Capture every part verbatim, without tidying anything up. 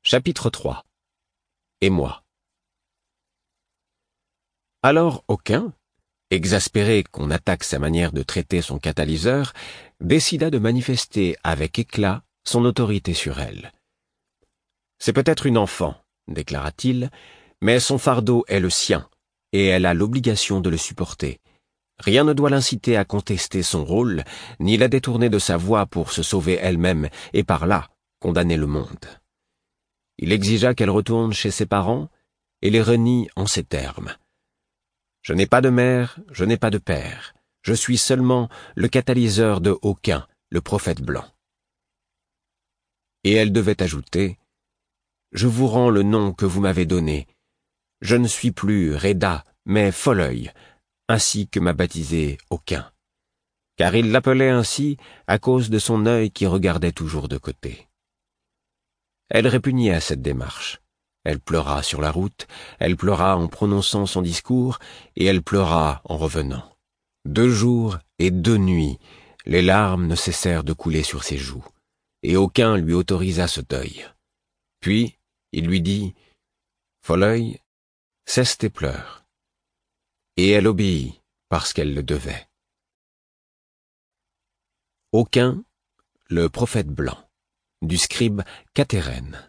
Chapitre trois. Et moi. Alors Aucun, exaspéré qu'on attaque sa manière de traiter son catalyseur, décida de manifester avec éclat son autorité sur elle. « C'est peut-être une enfant, déclara-t-il, mais son fardeau est le sien, et elle a l'obligation de le supporter. Rien ne doit l'inciter à contester son rôle, ni la détourner de sa voie pour se sauver elle-même, et par là condamner le monde. » Il exigea qu'elle retourne chez ses parents, et les renie en ces termes. « Je n'ai pas de mère, je n'ai pas de père. Je suis seulement le catalyseur de Aucun, le prophète blanc. » Et elle devait ajouter, « Je vous rends le nom que vous m'avez donné. Je ne suis plus Reda, mais Folleuil, ainsi que m'a baptisé Aucun. » Car il l'appelait ainsi à cause de son œil qui regardait toujours de côté. Elle répugnait à cette démarche. Elle pleura sur la route, elle pleura en prononçant son discours, et elle pleura en revenant. Deux jours et deux nuits, les larmes ne cessèrent de couler sur ses joues, et Aucun lui autorisa ce deuil. Puis, il lui dit, « Folleuil, cesse tes pleurs. » Et elle obéit, parce qu'elle le devait. Aucun, le prophète blanc, du scribe Catérène.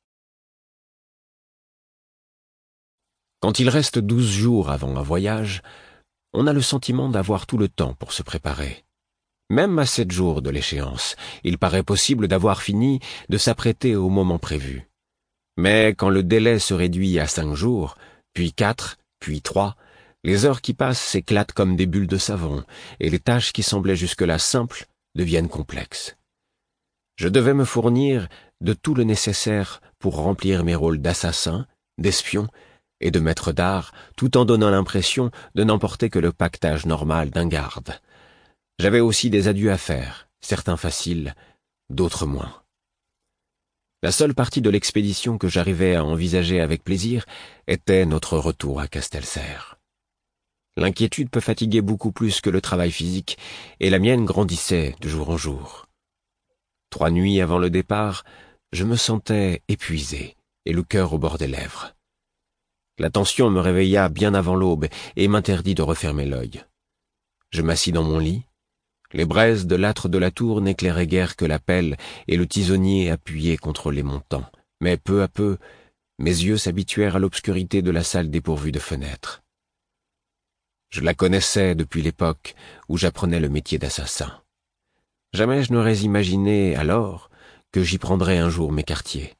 Quand il reste douze jours avant un voyage, on a le sentiment d'avoir tout le temps pour se préparer. Même à sept jours de l'échéance, il paraît possible d'avoir fini de s'apprêter au moment prévu. Mais quand le délai se réduit à cinq jours, puis quatre, puis trois, les heures qui passent s'éclatent comme des bulles de savon, et les tâches qui semblaient jusque-là simples deviennent complexes. Je devais me fournir de tout le nécessaire pour remplir mes rôles d'assassin, d'espion et de maître d'art, tout en donnant l'impression de n'emporter que le pactage normal d'un garde. J'avais aussi des adieux à faire, certains faciles, d'autres moins. La seule partie de l'expédition que j'arrivais à envisager avec plaisir était notre retour à Castelserre. L'inquiétude peut fatiguer beaucoup plus que le travail physique, et la mienne grandissait de jour en jour. Trois nuits avant le départ, je me sentais épuisé et le cœur au bord des lèvres. La tension me réveilla bien avant l'aube et m'interdit de refermer l'œil. Je m'assis dans mon lit. Les braises de l'âtre de la tour n'éclairaient guère que la pelle et le tisonnier appuyé contre les montants, mais peu à peu, mes yeux s'habituèrent à l'obscurité de la salle dépourvue de fenêtres. Je la connaissais depuis l'époque où j'apprenais le métier d'assassin. Jamais je n'aurais imaginé alors que j'y prendrais un jour mes quartiers.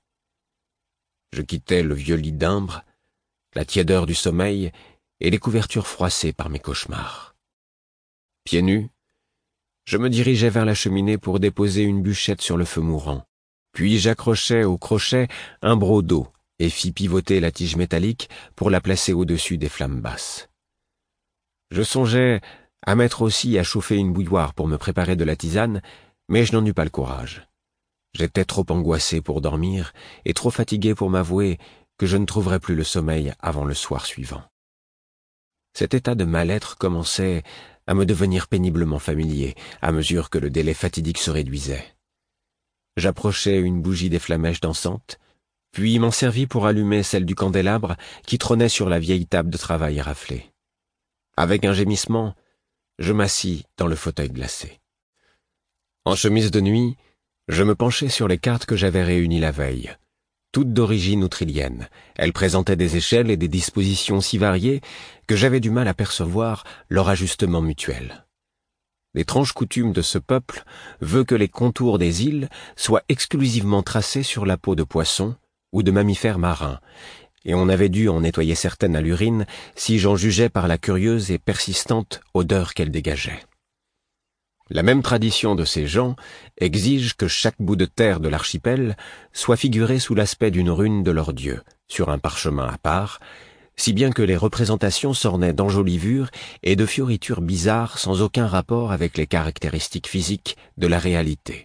Je quittais le vieux lit d'imbre, la tiédeur du sommeil et les couvertures froissées par mes cauchemars. Pieds nus, je me dirigeais vers la cheminée pour déposer une bûchette sur le feu mourant, puis j'accrochais au crochet un broc d'eau et fis pivoter la tige métallique pour la placer au-dessus des flammes basses. Je songeais à mettre aussi à chauffer une bouilloire pour me préparer de la tisane, mais je n'en eus pas le courage. J'étais trop angoissé pour dormir et trop fatigué pour m'avouer que je ne trouverais plus le sommeil avant le soir suivant. Cet état de mal-être commençait à me devenir péniblement familier à mesure que le délai fatidique se réduisait. J'approchai une bougie des flamèches dansantes, puis m'en servis pour allumer celle du candélabre qui trônait sur la vieille table de travail raflée. Avec un gémissement, je m'assis dans le fauteuil glacé. En chemise de nuit, je me penchai sur les cartes que j'avais réunies la veille. Toutes d'origine outrilienne, elles présentaient des échelles et des dispositions si variées que j'avais du mal à percevoir leur ajustement mutuel. L'étrange coutume de ce peuple veut que les contours des îles soient exclusivement tracés sur la peau de poisson ou de mammifères marins, et on avait dû en nettoyer certaines à l'urine si j'en jugeais par la curieuse et persistante odeur qu'elle dégageait. La même tradition de ces gens exige que chaque bout de terre de l'archipel soit figuré sous l'aspect d'une rune de leur dieu, sur un parchemin à part, si bien que les représentations s'ornaient d'enjolivures et de fioritures bizarres sans aucun rapport avec les caractéristiques physiques de la réalité.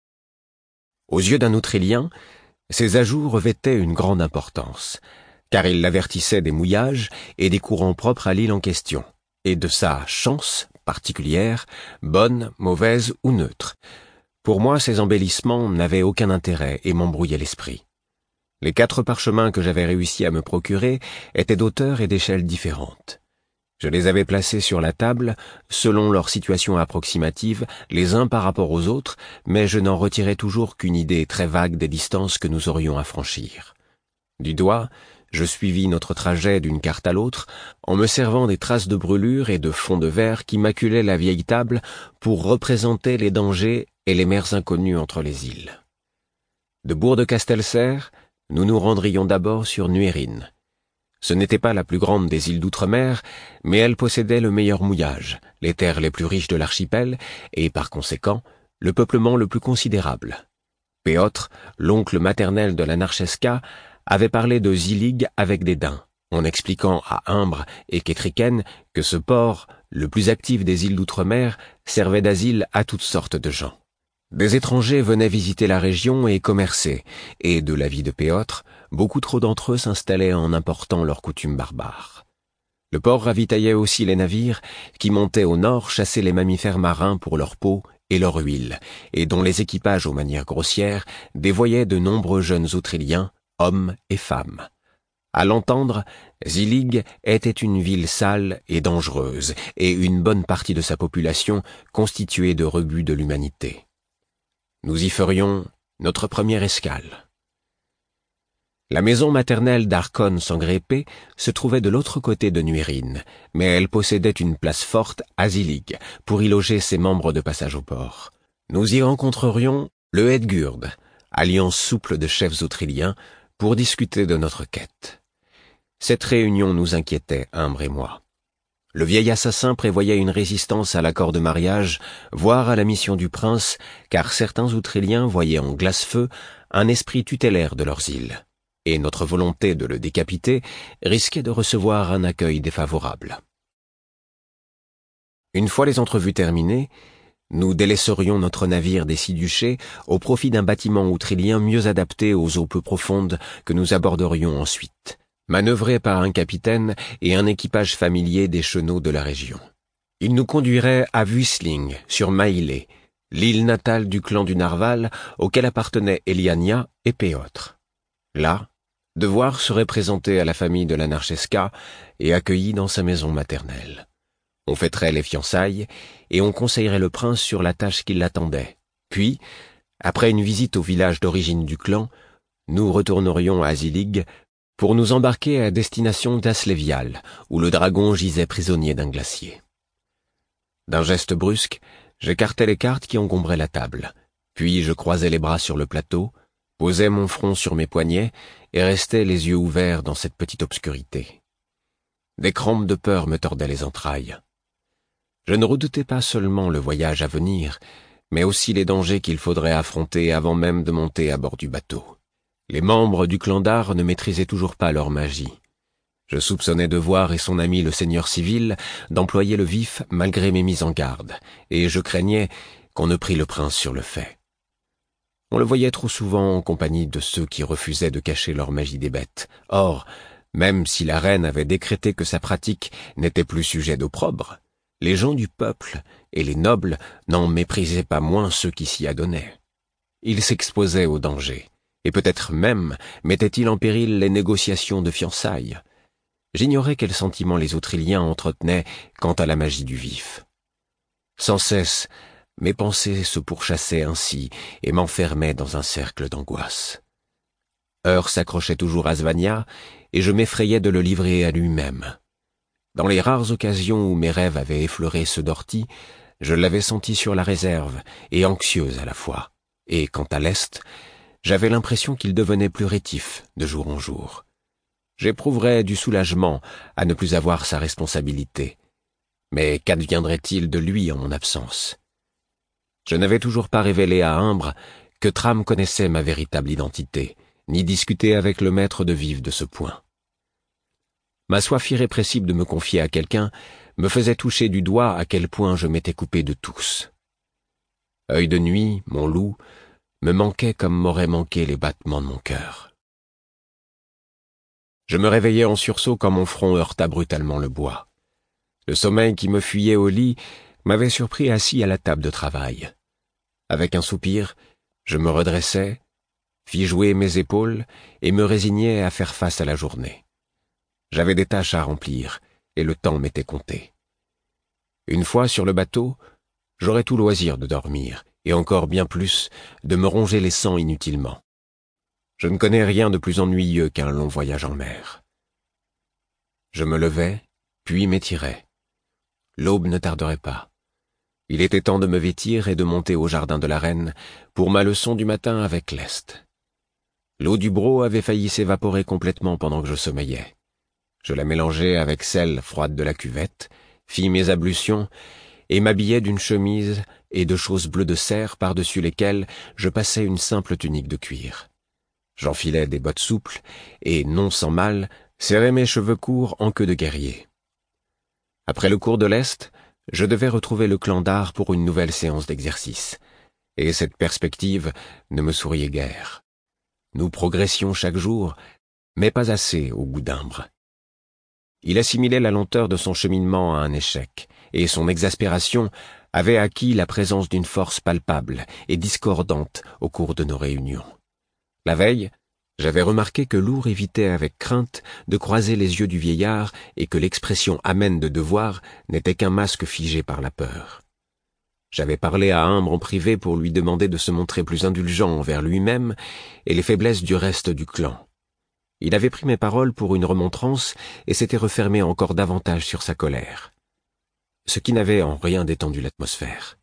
Aux yeux d'un Outrilien, ces ajouts revêtaient une grande importance, car ils l'avertissaient des mouillages et des courants propres à l'île en question, et de sa chance particulière, bonne, mauvaise ou neutre. Pour moi, ces embellissements n'avaient aucun intérêt et m'embrouillaient l'esprit. Les quatre parchemins que j'avais réussi à me procurer étaient d'auteurs et d'échelles différentes. Je les avais placés sur la table, selon leur situation approximative, les uns par rapport aux autres, mais je n'en retirais toujours qu'une idée très vague des distances que nous aurions à franchir. Du doigt, je suivis notre trajet d'une carte à l'autre, en me servant des traces de brûlure et de fond de verre qui maculaient la vieille table pour représenter les dangers et les mers inconnues entre les îles. De Bourg-de-Castelserre, nous nous rendrions d'abord sur Nuérine. Ce n'était pas la plus grande des îles d'outre-mer, mais elle possédait le meilleur mouillage, les terres les plus riches de l'archipel, et par conséquent, le peuplement le plus considérable. Péotre, l'oncle maternel de la Narchesca, avait parlé de Zilig avec dédain, en expliquant à Imbre et Kétriken que ce port, le plus actif des îles d'outre-mer, servait d'asile à toutes sortes de gens. Des étrangers venaient visiter la région et commercer, et de l'avis de Péotre, beaucoup trop d'entre eux s'installaient en important leurs coutumes barbares. Le port ravitaillait aussi les navires qui montaient au nord chasser les mammifères marins pour leur peau et leur huile, et dont les équipages aux manières grossières dévoyaient de nombreux jeunes Autriliens, hommes et femmes. À l'entendre, Zilig était une ville sale et dangereuse, et une bonne partie de sa population constituée de rebuts de l'humanité. Nous y ferions notre première escale. La maison maternelle d'Arcon Sangrépé se trouvait de l'autre côté de Nuérine, mais elle possédait une place forte à Zilig pour y loger ses membres de passage au port. Nous y rencontrerions le Hedgurd, alliance souple de chefs autriliens, pour discuter de notre quête. Cette réunion nous inquiétait, Imbre et moi. Le vieil assassin prévoyait une résistance à l'accord de mariage, voire à la mission du prince, car certains Outriliens voyaient en Glacefeu un esprit tutélaire de leurs îles, et notre volonté de le décapiter risquait de recevoir un accueil défavorable. Une fois les entrevues terminées, nous délaisserions notre navire des Six Duchés au profit d'un bâtiment outrilien mieux adapté aux eaux peu profondes que nous aborderions ensuite, manœuvré par un capitaine et un équipage familier des chenaux de la région. Il nous conduirait à Vuisling, sur Maillé, l'île natale du clan du Narval auquel appartenaient Eliania et Péotre. Là, Devoir serait présenté à la famille de la Narchesca et accueilli dans sa maison maternelle. On fêterait les fiançailles et on conseillerait le prince sur la tâche qui l'attendait. Puis, après une visite au village d'origine du clan, nous retournerions à Zilig pour nous embarquer à destination d'Aslévial, où le dragon gisait prisonnier d'un glacier. D'un geste brusque, j'écartai les cartes qui encombraient la table, puis je croisai les bras sur le plateau, posai mon front sur mes poignets et restai les yeux ouverts dans cette petite obscurité. Des crampes de peur me tordaient les entrailles. Je ne redoutais pas seulement le voyage à venir, mais aussi les dangers qu'il faudrait affronter avant même de monter à bord du bateau. Les membres du clan d'Ar ne maîtrisaient toujours pas leur magie. Je soupçonnais Devoir et son ami le seigneur civil d'employer le vif malgré mes mises en garde, et je craignais qu'on ne prît le prince sur le fait. On le voyait trop souvent en compagnie de ceux qui refusaient de cacher leur magie des bêtes. Or, même si la reine avait décrété que sa pratique n'était plus sujet d'opprobre, les gens du peuple et les nobles n'en méprisaient pas moins ceux qui s'y adonnaient. Ils s'exposaient au danger, et peut-être même mettaient-ils en péril les négociations de fiançailles. J'ignorais quels sentiments les Autriliens entretenaient quant à la magie du vif. Sans cesse, mes pensées se pourchassaient ainsi et m'enfermaient dans un cercle d'angoisse. Heure s'accrochait toujours à Svania, et je m'effrayais de le livrer à lui-même. Dans les rares occasions où mes rêves avaient effleuré ceux d'Orty, je l'avais senti sur la réserve et anxieuse à la fois. Et quant à l'Est, j'avais l'impression qu'il devenait plus rétif de jour en jour. J'éprouverais du soulagement à ne plus avoir sa responsabilité. Mais qu'adviendrait-il de lui en mon absence? Je n'avais toujours pas révélé à Imbre que Tram connaissait ma véritable identité, ni discuté avec le maître de vivre de ce point. Ma soif irrépressible de me confier à quelqu'un me faisait toucher du doigt à quel point je m'étais coupé de tous. Œil de nuit, mon loup, me manquait comme m'auraient manqué les battements de mon cœur. Je me réveillai en sursaut quand mon front heurta brutalement le bois. Le sommeil qui me fuyait au lit m'avait surpris assis à la table de travail. Avec un soupir, je me redressai, fis jouer mes épaules et me résignai à faire face à la journée. J'avais des tâches à remplir et le temps m'était compté. Une fois sur le bateau, j'aurais tout loisir de dormir et encore bien plus de me ronger les sangs inutilement. Je ne connais rien de plus ennuyeux qu'un long voyage en mer. Je me levai, puis m'étirai. L'aube ne tarderait pas. Il était temps de me vêtir et de monter au jardin de la reine pour ma leçon du matin avec Lest. L'eau du broc avait failli s'évaporer complètement pendant que je sommeillais. Je la mélangeai avec celle froide de la cuvette, fis mes ablutions et m'habillai d'une chemise et de chausses bleues de cerf par-dessus lesquelles je passai une simple tunique de cuir. J'enfilai des bottes souples et, non sans mal, serrai mes cheveux courts en queue de guerrier. Après le cours de l'Est, je devais retrouver le clan d'art pour une nouvelle séance d'exercice, et cette perspective ne me souriait guère. Nous progressions chaque jour, mais pas assez au goût d'Imbre. Il assimilait la lenteur de son cheminement à un échec, et son exaspération avait acquis la présence d'une force palpable et discordante au cours de nos réunions. La veille, j'avais remarqué que Lourd évitait avec crainte de croiser les yeux du vieillard et que l'expression amène de devoir n'était qu'un masque figé par la peur. J'avais parlé à Imbre en privé pour lui demander de se montrer plus indulgent envers lui-même et les faiblesses du reste du clan. Il avait pris mes paroles pour une remontrance et s'était refermé encore davantage sur sa colère, ce qui n'avait en rien détendu l'atmosphère.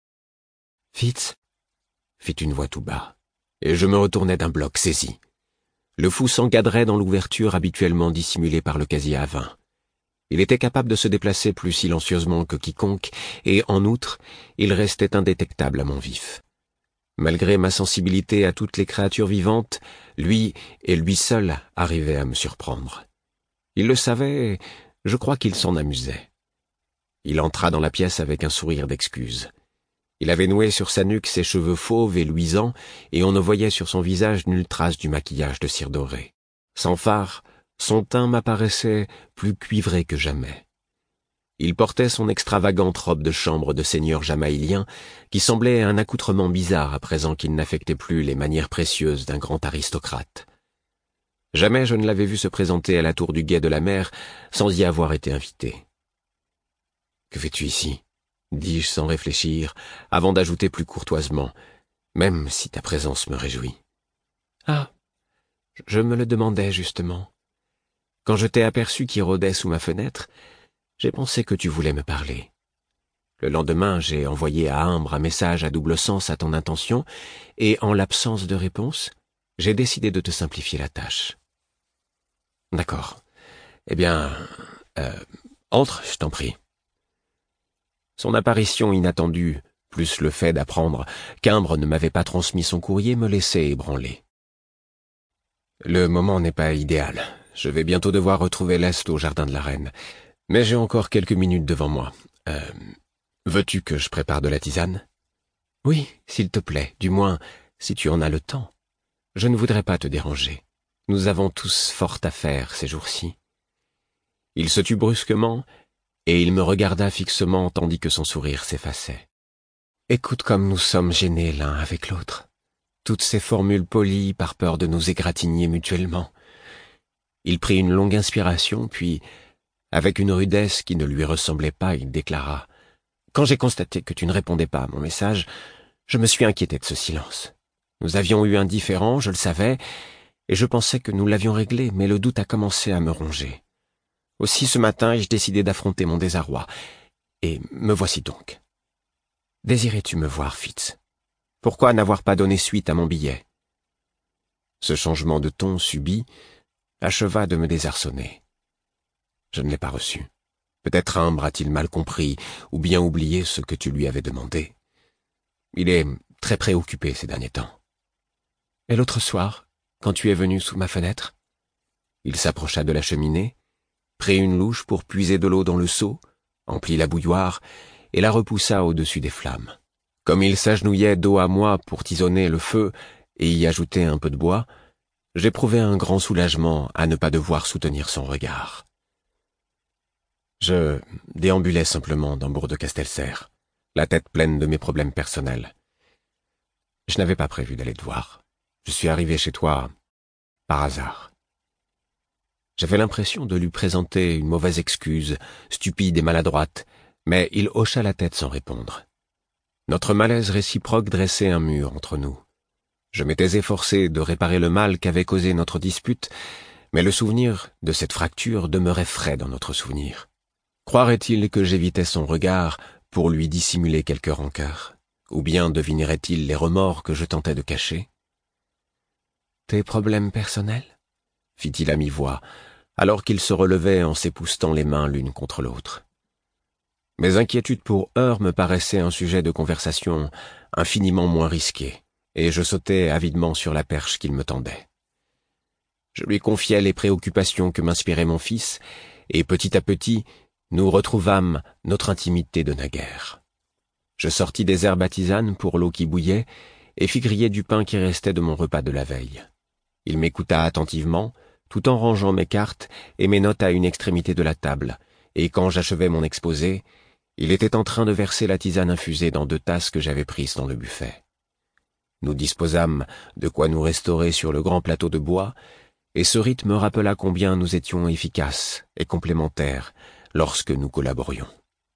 « Fitz » fit une voix tout bas, et je me retournai d'un bloc saisi. Le fou s'encadrait dans l'ouverture habituellement dissimulée par le casier à vin. Il était capable de se déplacer plus silencieusement que quiconque, et en outre, il restait indétectable à mon vif. Malgré ma sensibilité à toutes les créatures vivantes, lui, et lui seul, arrivait à me surprendre. Il le savait, et je crois qu'il s'en amusait. Il entra dans la pièce avec un sourire d'excuse. Il avait noué sur sa nuque ses cheveux fauves et luisants, et on ne voyait sur son visage nulle trace du maquillage de cire dorée. Sans fard, son teint m'apparaissait plus cuivré que jamais. Il portait son extravagante robe de chambre de seigneur jamaïlien, qui semblait un accoutrement bizarre à présent qu'il n'affectait plus les manières précieuses d'un grand aristocrate. Jamais je ne l'avais vu se présenter à la tour du guet de la mer sans y avoir été invité. « Que fais-tu ici ?» dis-je sans réfléchir, avant d'ajouter plus courtoisement, même si ta présence me réjouit. « Ah, je me le demandais justement. Quand je t'ai aperçu qui rôdait sous ma fenêtre, j'ai pensé que tu voulais me parler. Le lendemain, j'ai envoyé à Imbre un message à double sens à ton intention, et en l'absence de réponse, j'ai décidé de te simplifier la tâche. »« D'accord. Eh bien, euh, entre, je t'en prie. » Son apparition inattendue, plus le fait d'apprendre qu'Imbre ne m'avait pas transmis son courrier, me laissait ébranlé. « Le moment n'est pas idéal. Je vais bientôt devoir retrouver Lest au jardin de la reine. Mais j'ai encore quelques minutes devant moi. Euh, veux-tu que je prépare de la tisane ? » ?»« Oui, s'il te plaît, du moins, si tu en as le temps. Je ne voudrais pas te déranger. Nous avons tous fort à faire ces jours-ci. » Il se tut brusquement, et il me regarda fixement tandis que son sourire s'effaçait. « Écoute comme nous sommes gênés l'un avec l'autre. Toutes ces formules polies par peur de nous égratigner mutuellement. » Il prit une longue inspiration, puis, avec une rudesse qui ne lui ressemblait pas, il déclara « Quand j'ai constaté que tu ne répondais pas à mon message, je me suis inquiété de ce silence. Nous avions eu un différend, je le savais, et je pensais que nous l'avions réglé, mais le doute a commencé à me ronger. Aussi ce matin ai-je décidé d'affronter mon désarroi, et me voici donc. Désirais-tu me voir, Fitz? Pourquoi n'avoir pas donné suite à mon billet ?» Ce changement de ton subit acheva de me désarçonner. Je ne l'ai pas reçu. Peut-être Imbre a-t-il mal compris ou bien oublié ce que tu lui avais demandé. Il est très préoccupé ces derniers temps. Et l'autre soir, quand tu es venu sous ma fenêtre? Il s'approcha de la cheminée, prit une louche pour puiser de l'eau dans le seau, emplit la bouilloire et la repoussa au-dessus des flammes. Comme il s'agenouillait dos à moi pour tisonner le feu et y ajouter un peu de bois, j'éprouvais un grand soulagement à ne pas devoir soutenir son regard. Je déambulais simplement dans Bourg-de-Castelserre, la tête pleine de mes problèmes personnels. Je n'avais pas prévu d'aller te voir. Je suis arrivé chez toi par hasard. » J'avais l'impression de lui présenter une mauvaise excuse, stupide et maladroite, mais il hocha la tête sans répondre. Notre malaise réciproque dressait un mur entre nous. Je m'étais efforcé de réparer le mal qu'avait causé notre dispute, mais le souvenir de cette fracture demeurait frais dans notre souvenir. Croirait-il que j'évitais son regard pour lui dissimuler quelque rancœur, ou bien devinerait-il les remords que je tentais de cacher? « Tes problèmes personnels ?» fit-il à mi-voix, alors qu'il se relevait en s'époussetant les mains l'une contre l'autre. Mes inquiétudes pour Heure me paraissaient un sujet de conversation infiniment moins risqué, et je sautais avidement sur la perche qu'il me tendait. Je lui confiais les préoccupations que m'inspirait mon fils, et petit à petit, nous retrouvâmes notre intimité de naguère. Je sortis des herbes à tisane pour l'eau qui bouillait, et fis griller du pain qui restait de mon repas de la veille. Il m'écouta attentivement, tout en rangeant mes cartes et mes notes à une extrémité de la table, et quand j'achevais mon exposé, il était en train de verser la tisane infusée dans deux tasses que j'avais prises dans le buffet. Nous disposâmes de quoi nous restaurer sur le grand plateau de bois, et ce rite me rappela combien nous étions efficaces et complémentaires lorsque nous collaborions.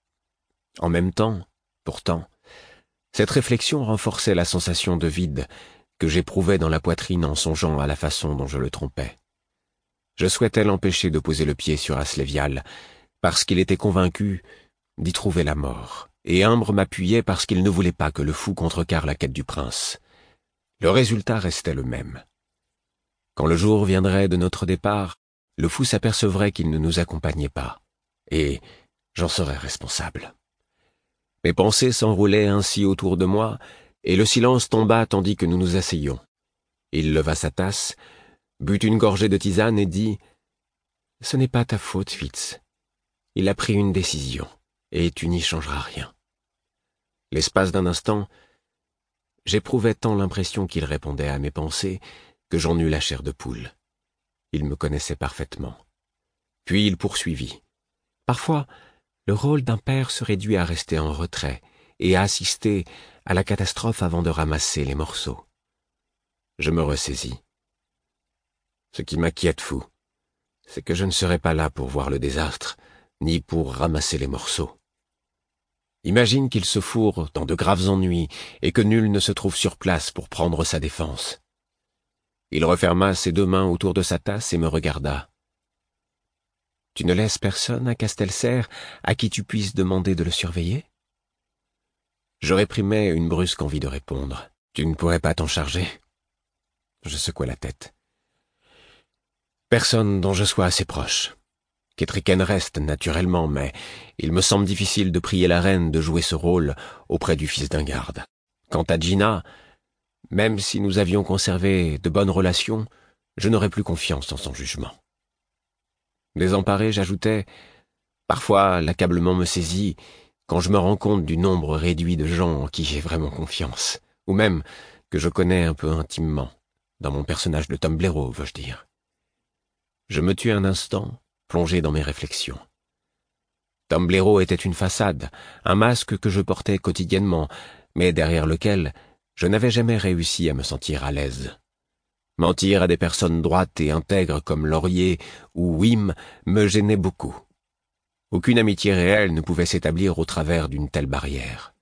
En même temps, pourtant, cette réflexion renforçait la sensation de vide que j'éprouvais dans la poitrine en songeant à la façon dont je le trompais. Je souhaitais l'empêcher de poser le pied sur Aslévial, parce qu'il était convaincu d'y trouver la mort, et Imbre m'appuyait parce qu'il ne voulait pas que le fou contrecarre la quête du prince. Le résultat restait le même. Quand le jour viendrait de notre départ, le fou s'apercevrait qu'il ne nous accompagnait pas, et j'en serais responsable. Mes pensées s'enroulaient ainsi autour de moi, et le silence tomba tandis que nous nous asseyions. Il leva sa tasse, but une gorgée de tisane et dit « Ce n'est pas ta faute, Fitz. Il a pris une décision, et tu n'y changeras rien. » L'espace d'un instant, j'éprouvais tant l'impression qu'il répondait à mes pensées que j'en eus la chair de poule. Il me connaissait parfaitement. Puis il poursuivit. « Parfois, le rôle d'un père se réduit à rester en retrait et à assister à la catastrophe avant de ramasser les morceaux. » Je me ressaisis. Ce qui m'inquiète, fou, c'est que je ne serai pas là pour voir le désastre, ni pour ramasser les morceaux. Imagine qu'il se fourre dans de graves ennuis et que nul ne se trouve sur place pour prendre sa défense. Il referma ses deux mains autour de sa tasse et me regarda. « Tu ne laisses personne à Castelserre à qui tu puisses demander de le surveiller ?» Je réprimai une brusque envie de répondre. « Tu ne pourrais pas t'en charger ?» Je secouai la tête. « Personne dont je sois assez proche. Ketriken reste, naturellement, mais il me semble difficile de prier la reine de jouer ce rôle auprès du fils d'un garde. Quant à Gina, même si nous avions conservé de bonnes relations, je n'aurais plus confiance en son jugement. » Désemparé, j'ajoutais, « Parfois, l'accablement me saisit quand je me rends compte du nombre réduit de gens en qui j'ai vraiment confiance, ou même que je connais un peu intimement, dans mon personnage de Tom Blaireau, veux-je dire. » Je me tus un instant, plongé dans mes réflexions. Tom Blaireau était une façade, un masque que je portais quotidiennement, mais derrière lequel je n'avais jamais réussi à me sentir à l'aise. Mentir à des personnes droites et intègres comme Laurier ou Wim me gênait beaucoup. Aucune amitié réelle ne pouvait s'établir au travers d'une telle barrière.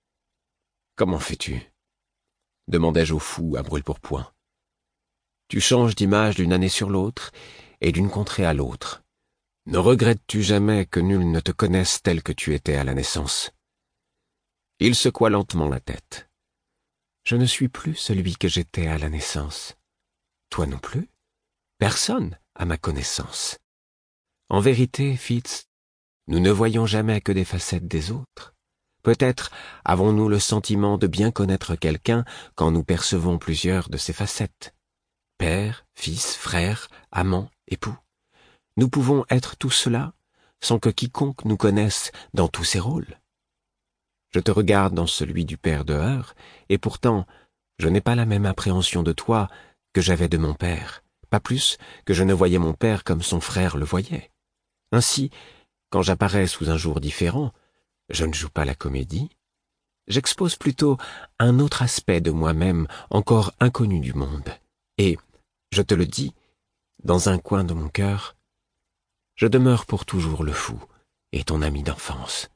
« Comment fais-tu » demandai-je au fou à brûle-pourpoint. « Tu changes d'image d'une année sur l'autre et d'une contrée à l'autre. Ne regrettes-tu jamais que nul ne te connaisse tel que tu étais à la naissance ?» Il secoua lentement la tête. « Je ne suis plus celui que j'étais à la naissance. Toi non plus? Personne à ma connaissance. En vérité, Fitz, nous ne voyons jamais que des facettes des autres. Peut-être avons-nous le sentiment de bien connaître quelqu'un quand nous percevons plusieurs de ses facettes. Père, fils, frère, amant, époux. Nous pouvons être tout cela sans que quiconque nous connaisse dans tous ces rôles. Je te regarde dans celui du père de Heure, et pourtant, je n'ai pas la même appréhension de toi que j'avais de mon père, pas plus que je ne voyais mon père comme son frère le voyait. Ainsi, quand j'apparais sous un jour différent, je ne joue pas la comédie. J'expose plutôt un autre aspect de moi-même encore inconnu du monde, Et, je te le dis, dans un coin de mon cœur, je demeure pour toujours le fou et ton ami d'enfance.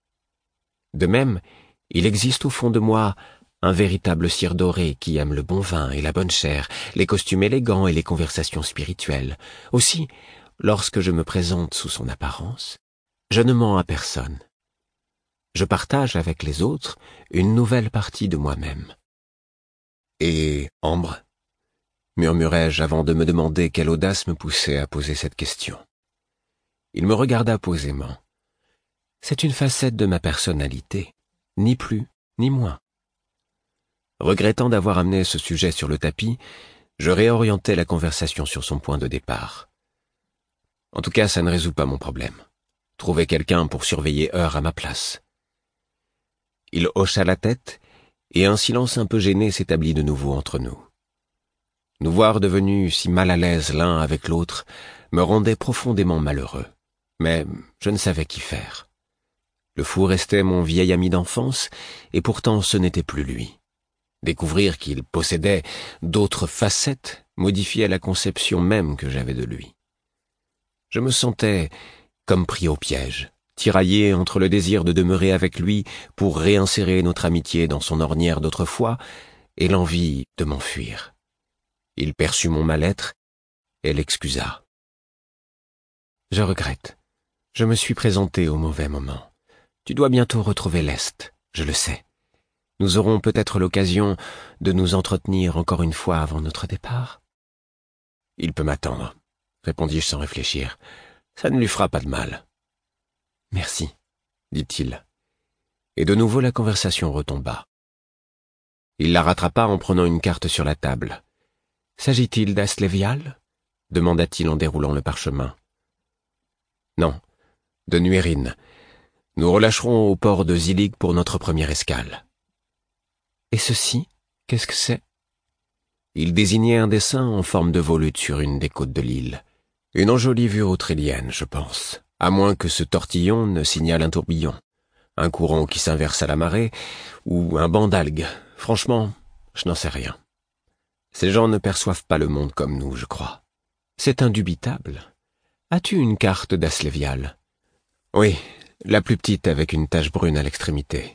De même, il existe au fond de moi un véritable cire doré qui aime le bon vin et la bonne chair, les costumes élégants et les conversations spirituelles. Aussi, lorsque je me présente sous son apparence, je ne mens à personne. Je partage avec les autres une nouvelle partie de moi-même. « Et Ambre ?» murmurai-je avant de me demander quelle audace me poussait à poser cette question. Il me regarda posément. C'est une facette de ma personnalité, ni plus ni moins. Regrettant d'avoir amené ce sujet sur le tapis, je réorientai la conversation sur son point de départ. En tout cas, ça ne résout pas mon problème. Trouver quelqu'un pour surveiller heure à ma place. Il hocha la tête, et un silence un peu gêné s'établit de nouveau entre nous. Nous voir devenus si mal à l'aise l'un avec l'autre me rendait profondément malheureux, mais je ne savais qu'y faire. Le fou restait mon vieil ami d'enfance, et pourtant ce n'était plus lui. Découvrir qu'il possédait d'autres facettes modifiait la conception même que j'avais de lui. Je me sentais comme pris au piège, tiraillé entre le désir de demeurer avec lui pour réinsérer notre amitié dans son ornière d'autrefois et l'envie de m'enfuir. Il perçut mon mal-être et l'excusa. « Je regrette. Je me suis présenté au mauvais moment. Tu dois bientôt retrouver l'Est, je le sais. Nous aurons peut-être l'occasion de nous entretenir encore une fois avant notre départ. »« Il peut m'attendre, » répondis-je sans réfléchir. « Ça ne lui fera pas de mal. »« Merci, » dit-il. Et de nouveau la conversation retomba. Il la rattrapa en prenant une carte sur la table. « S'agit-il d'Aslevial » demanda-t-il en déroulant le parchemin. « Non, de Nuérine. Nous relâcherons au port de Zilig pour notre première escale. »« Et ceci, qu'est-ce que c'est ?» Il désignait un dessin en forme de volute sur une des côtes de l'île. Une enjolivure australienne, je pense, à moins que ce tortillon ne signale un tourbillon, un courant qui s'inverse à la marée, ou un banc d'algues. Franchement, je n'en sais rien. Ces gens ne perçoivent pas le monde comme nous, je crois. C'est indubitable. As-tu une carte d'Aslevial ? Oui, la plus petite avec une tache brune à l'extrémité.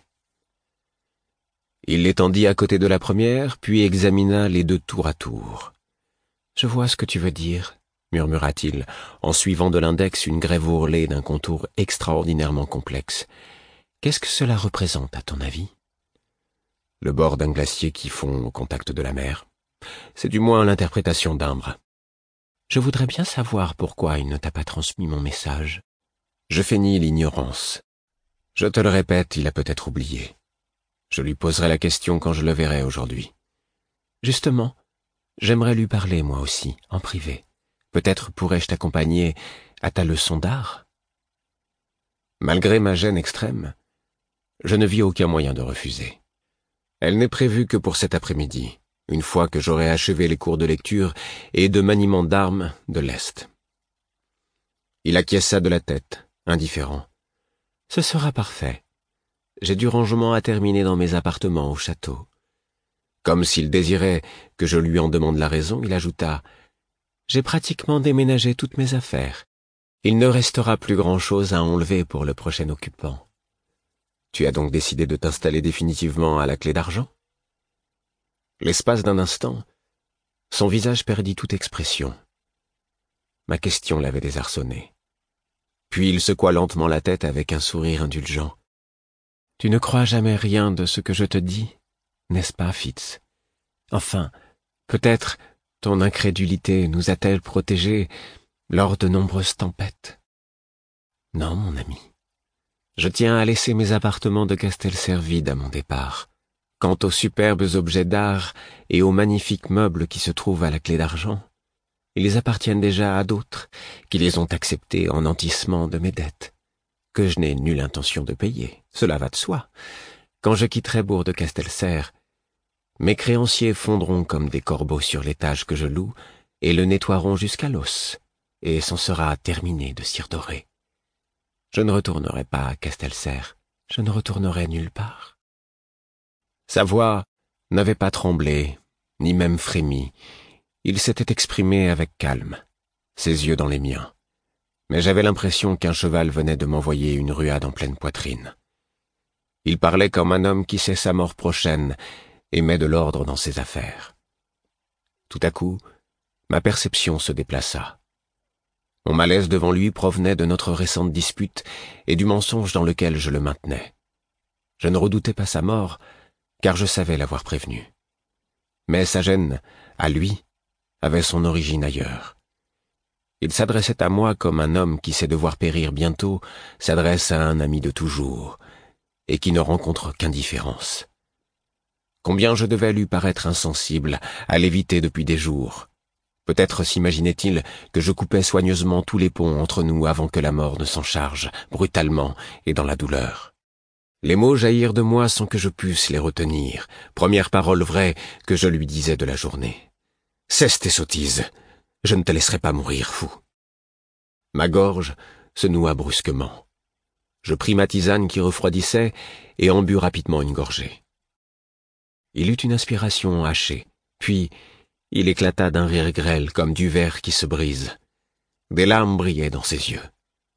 Il l'étendit à côté de la première, puis examina les deux tour à tour. « Je vois ce que tu veux dire, » murmura-t-il, en suivant de l'index une grève ourlée d'un contour extraordinairement complexe. « Qu'est-ce que cela représente, à ton avis ?»« Le bord d'un glacier qui fond au contact de la mer. C'est du moins l'interprétation d'Imbre. »« Je voudrais bien savoir pourquoi il ne t'a pas transmis mon message. » Je feignis l'ignorance. Je te le répète, il a peut-être oublié. Je lui poserai la question quand je le verrai aujourd'hui. Justement, j'aimerais lui parler moi aussi, en privé. Peut-être pourrais-je t'accompagner à ta leçon d'art ? Malgré ma gêne extrême, je ne vis aucun moyen de refuser. Elle n'est prévue que pour cet après-midi, une fois que j'aurai achevé les cours de lecture et de maniement d'armes de l'Est. Il acquiesça de la tête, indifférent. « Ce sera parfait. J'ai du rangement à terminer dans mes appartements au château. » Comme s'il désirait que je lui en demande la raison, il ajouta « J'ai pratiquement déménagé toutes mes affaires. Il ne restera plus grand-chose à enlever pour le prochain occupant. » Tu as donc décidé de t'installer définitivement à la Clé d'Argent ? L'espace d'un instant, son visage perdit toute expression. Ma question l'avait désarçonné. Puis il secoua lentement la tête avec un sourire indulgent. « Tu ne crois jamais rien de ce que je te dis, n'est-ce pas, Fitz ? Enfin, peut-être ton incrédulité nous a-t-elle protégés lors de nombreuses tempêtes ? Non, mon ami. Je tiens à laisser mes appartements de Castelserre vides à mon départ. Quant aux superbes objets d'art et aux magnifiques meubles qui se trouvent à la Clé d'Argent, ils appartiennent déjà à d'autres, qui les ont acceptés en nantissement de mes dettes, que je n'ai nulle intention de payer, cela va de soi. Quand je quitterai Bourg de Castelserre, mes créanciers fondront comme des corbeaux sur l'étage que je loue et le nettoieront jusqu'à l'os, et c'en sera terminé de cire dorée. Je ne retournerai pas à Castelserre, je ne retournerai nulle part. » Sa voix n'avait pas tremblé, ni même frémi. Il s'était exprimé avec calme, ses yeux dans les miens, mais j'avais l'impression qu'un cheval venait de m'envoyer une ruade en pleine poitrine. Il parlait comme un homme qui sait sa mort prochaine et met de l'ordre dans ses affaires. Tout à coup, ma perception se déplaça. Mon malaise devant lui provenait de notre récente dispute et du mensonge dans lequel je le maintenais. Je ne redoutais pas sa mort, car je savais l'avoir prévenu. Mais sa gêne, à lui, avait son origine ailleurs. Il s'adressait à moi comme un homme qui sait devoir périr bientôt s'adresse à un ami de toujours, et qui ne rencontre qu'indifférence. Combien je devais lui paraître insensible, à l'éviter depuis des jours. Peut-être s'imaginait-il que je coupais soigneusement tous les ponts entre nous avant que la mort ne s'en charge, brutalement et dans la douleur. Les mots jaillirent de moi sans que je pusse les retenir, première parole vraie que je lui disais de la journée. « Cesse tes sottises, je ne te laisserai pas mourir, fou. » Ma gorge se noua brusquement. Je pris ma tisane qui refroidissait et en bus rapidement une gorgée. Il eut une inspiration hachée, puis il éclata d'un rire grêle comme du verre qui se brise. Des larmes brillaient dans ses yeux.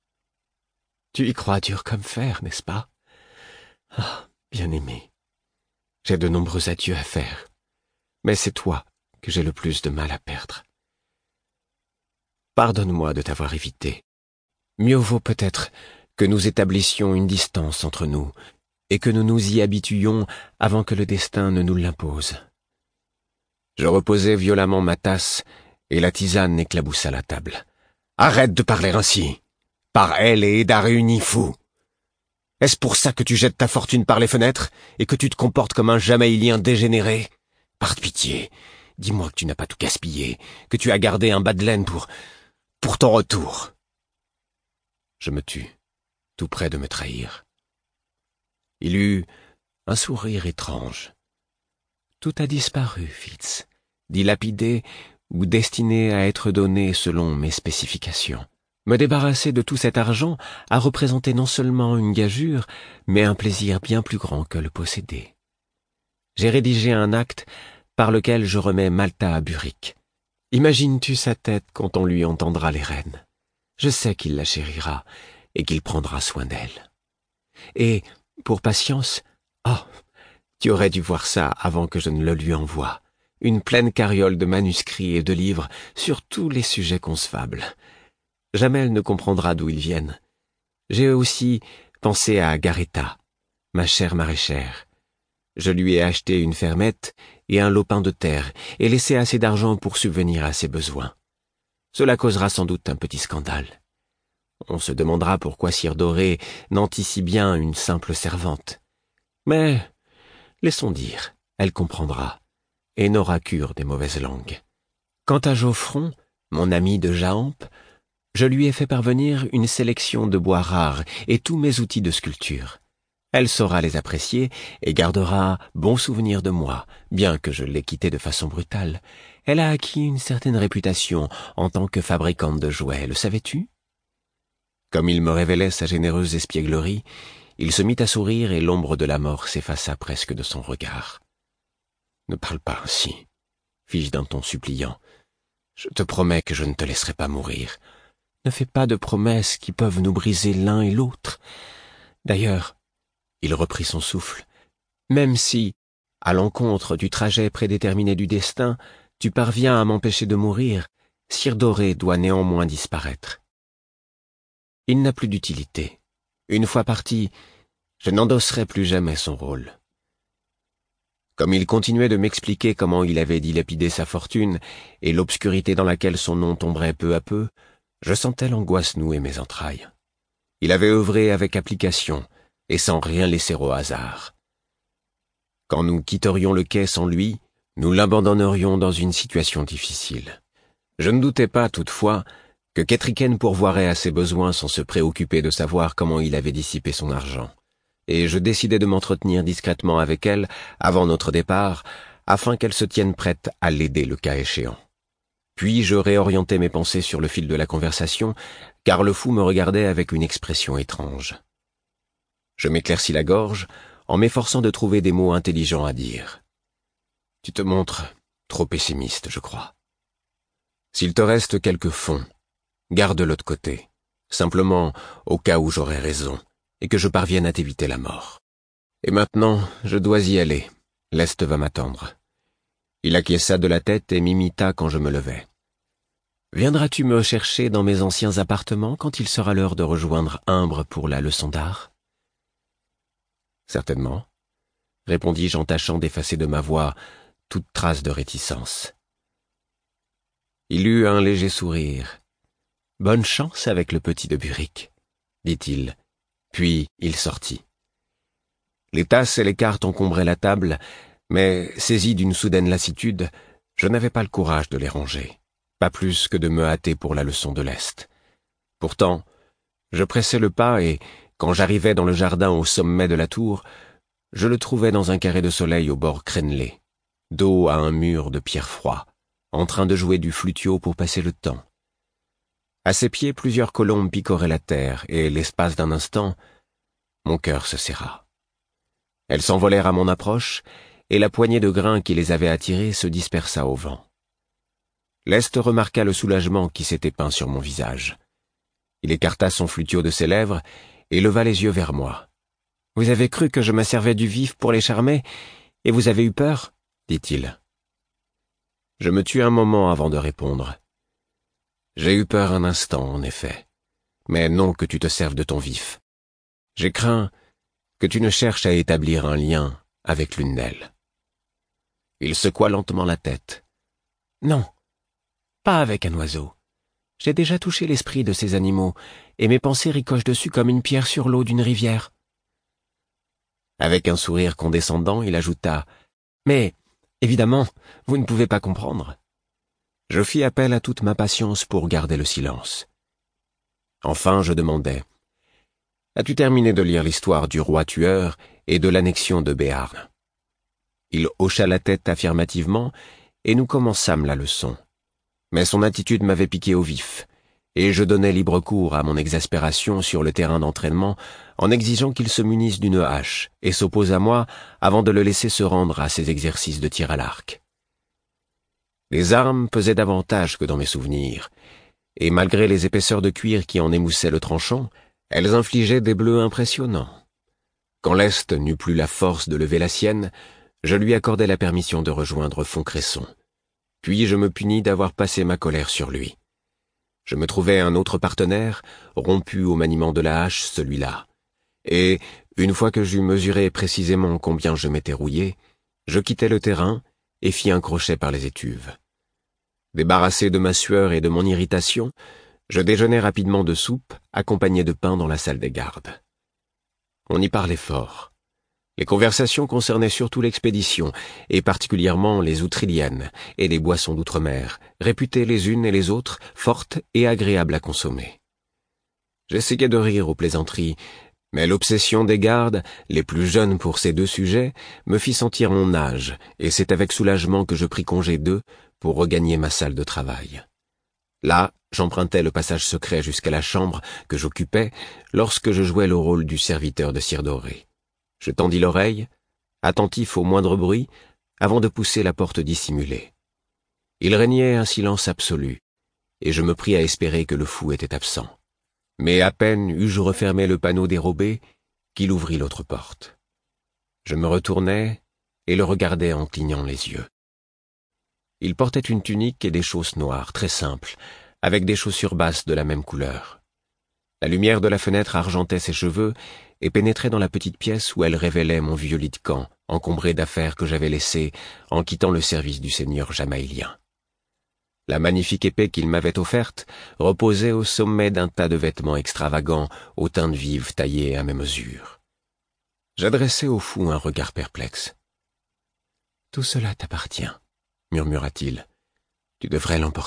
« Tu y crois dur comme fer, n'est-ce pas? Ah, bien-aimé, j'ai de nombreux adieux à faire, mais c'est toi que j'ai le plus de mal à perdre. Pardonne-moi de t'avoir évité. Mieux vaut peut-être que nous établissions une distance entre nous, et que nous nous y habituions avant que le destin ne nous l'impose. » Je reposai violemment ma tasse, et la tisane éclaboussa la table. « Arrête de parler ainsi! Par elle et Eda réunis, fou! Est-ce pour ça que tu jettes ta fortune par les fenêtres, et que tu te comportes comme un jamaïlien dégénéré? Par pitié, dis-moi que tu n'as pas tout gaspillé, que tu as gardé un bas de laine pour... pour ton retour. » Je me tus, tout près de me trahir. Il eut un sourire étrange. « Tout a disparu, Fitz, dilapidé ou destiné à être donné selon mes spécifications. Me débarrasser de tout cet argent a représenté non seulement une gageure, mais un plaisir bien plus grand que le posséder. J'ai rédigé un acte par lequel je remets Malta à Burick. Imagines-tu sa tête quand on lui entendra les rênes? Je sais qu'il la chérira et qu'il prendra soin d'elle. Et, pour patience, oh, tu aurais dû voir ça avant que je ne le lui envoie. Une pleine carriole de manuscrits et de livres sur tous les sujets concevables. Jamais elle ne comprendra d'où ils viennent. J'ai aussi pensé à Garetta, ma chère maraîchère. Je lui ai acheté une fermette et un lopin de terre et laissé assez d'argent pour subvenir à ses besoins. Cela causera sans doute un petit scandale. On se demandera pourquoi Cire Dorée nantit si bien une simple servante. Mais laissons dire, elle comprendra, et n'aura cure des mauvaises langues. Quant à Geoffron, mon ami de Jaampe, je lui ai fait parvenir une sélection de bois rares et tous mes outils de sculpture. Elle saura les apprécier et gardera bon souvenir de moi, bien que je l'ai quittée de façon brutale. Elle a acquis une certaine réputation en tant que fabricante de jouets, le savais-tu? Comme il me révélait sa généreuse espièglerie, il se mit à sourire et l'ombre de la mort s'effaça presque de son regard. « Ne parle pas ainsi, fis-je d'un ton suppliant. Je te promets que je ne te laisserai pas mourir. Ne fais pas de promesses qui peuvent nous briser l'un et l'autre. D'ailleurs, il reprit son souffle, même si, à l'encontre du trajet prédéterminé du destin, tu parviens à m'empêcher de mourir, Cire Dorée doit néanmoins disparaître. Il n'a plus d'utilité. Une fois parti, je n'endosserai plus jamais son rôle. » Comme il continuait de m'expliquer comment il avait dilapidé sa fortune et l'obscurité dans laquelle son nom tomberait peu à peu, je sentais l'angoisse nouer mes entrailles. Il avait œuvré avec application et sans rien laisser au hasard. Quand nous quitterions le quai sans lui, nous l'abandonnerions dans une situation difficile. Je ne doutais pas, toutefois, que Ketriken pourvoirait à ses besoins sans se préoccuper de savoir comment il avait dissipé son argent. Et je décidai de m'entretenir discrètement avec elle avant notre départ, afin qu'elle se tienne prête à l'aider le cas échéant. Puis je réorientai mes pensées sur le fil de la conversation, car le fou me regardait avec une expression étrange. Je m'éclaircis la gorge, en m'efforçant de trouver des mots intelligents à dire. « Tu te montres trop pessimiste, je crois. S'il te reste quelques fonds, garde l'autre côté, simplement au cas où j'aurai raison, et que je parvienne à t'éviter la mort. Et maintenant, je dois y aller. Lest va m'attendre. Il acquiesça de la tête et m'imita quand je me levai. Viendras-tu me chercher dans mes anciens appartements quand il sera l'heure de rejoindre Imbre pour la leçon d'art? Certainement, répondis-je en tâchant d'effacer de ma voix toute trace de réticence. Il eut un léger sourire. « Bonne chance avec le petit de Burick, » dit-il, puis il sortit. Les tasses et les cartes encombraient la table, mais, saisi d'une soudaine lassitude, je n'avais pas le courage de les ranger, pas plus que de me hâter pour la leçon de l'Est. Pourtant, je pressais le pas et, quand j'arrivai dans le jardin au sommet de la tour, je le trouvais dans un carré de soleil au bord crénelé, dos à un mur de pierre froid, en train de jouer du flutio pour passer le temps. À ses pieds, plusieurs colombes picoraient la terre, et, l'espace d'un instant, mon cœur se serra. Elles s'envolèrent à mon approche, et la poignée de grains qui les avait attirées se dispersa au vent. Lest remarqua le soulagement qui s'était peint sur mon visage. Il écarta son flutio de ses lèvres et leva les yeux vers moi. « Vous avez cru que je me servais du vif pour les charmer, et vous avez eu peur ?» dit-il. Je me tus un moment avant de répondre. J'ai eu peur un instant, en effet, mais non que tu te serves de ton vif. J'ai craint que tu ne cherches à établir un lien avec l'une d'elles. Il secoua lentement la tête. Non, pas avec un oiseau. J'ai déjà touché l'esprit de ces animaux, et mes pensées ricochent dessus comme une pierre sur l'eau d'une rivière. Avec un sourire condescendant, il ajouta « Mais, évidemment, vous ne pouvez pas comprendre. » Je fis appel à toute ma patience pour garder le silence. Enfin, je demandai « As-tu terminé de lire l'histoire du roi tueur et de l'annexion de Béarn ?» Il hocha la tête affirmativement, et nous commençâmes la leçon. Mais son attitude m'avait piqué au vif, et je donnai libre cours à mon exaspération sur le terrain d'entraînement en exigeant qu'il se munisse d'une hache et s'oppose à moi avant de le laisser se rendre à ses exercices de tir à l'arc. Les armes pesaient davantage que dans mes souvenirs, et malgré les épaisseurs de cuir qui en émoussaient le tranchant, elles infligeaient des bleus impressionnants. Quand l'Est n'eut plus la force de lever la sienne, je lui accordai la permission de rejoindre Fontcresson. Puis je me punis d'avoir passé ma colère sur lui. Je me trouvai un autre partenaire, rompu au maniement de la hache, celui-là. Et, une fois que j'eus mesuré précisément combien je m'étais rouillé, je quittai le terrain et fis un crochet par les étuves. Débarrassé de ma sueur et de mon irritation, je déjeunai rapidement de soupe, accompagné de pain dans la salle des gardes. On y parlait fort. Les conversations concernaient surtout l'expédition, et particulièrement les outriliennes et les boissons d'outre-mer, réputées les unes et les autres fortes et agréables à consommer. J'essayais de rire aux plaisanteries, mais l'obsession des gardes, les plus jeunes pour ces deux sujets, me fit sentir mon âge, et c'est avec soulagement que je pris congé d'eux pour regagner ma salle de travail. Là, j'empruntai le passage secret jusqu'à la chambre que j'occupais lorsque je jouais le rôle du serviteur de cire dorée. Je tendis l'oreille, attentif au moindre bruit, avant de pousser la porte dissimulée. Il régnait un silence absolu, et je me pris à espérer que le fou était absent. Mais à peine eus-je refermé le panneau dérobé qu'il ouvrit l'autre porte. Je me retournai et le regardai en clignant les yeux. Il portait une tunique et des chausses noires, très simples, avec des chaussures basses de la même couleur. La lumière de la fenêtre argentait ses cheveux et pénétrait dans la petite pièce où elle révélait mon vieux lit de camp, encombré d'affaires que j'avais laissées en quittant le service du seigneur jamaïlien. La magnifique épée qu'il m'avait offerte reposait au sommet d'un tas de vêtements extravagants aux teintes vives taillées à mes mesures. J'adressai au fou un regard perplexe. « Tout cela t'appartient, » murmura-t-il. « Tu devrais l'emporter ?»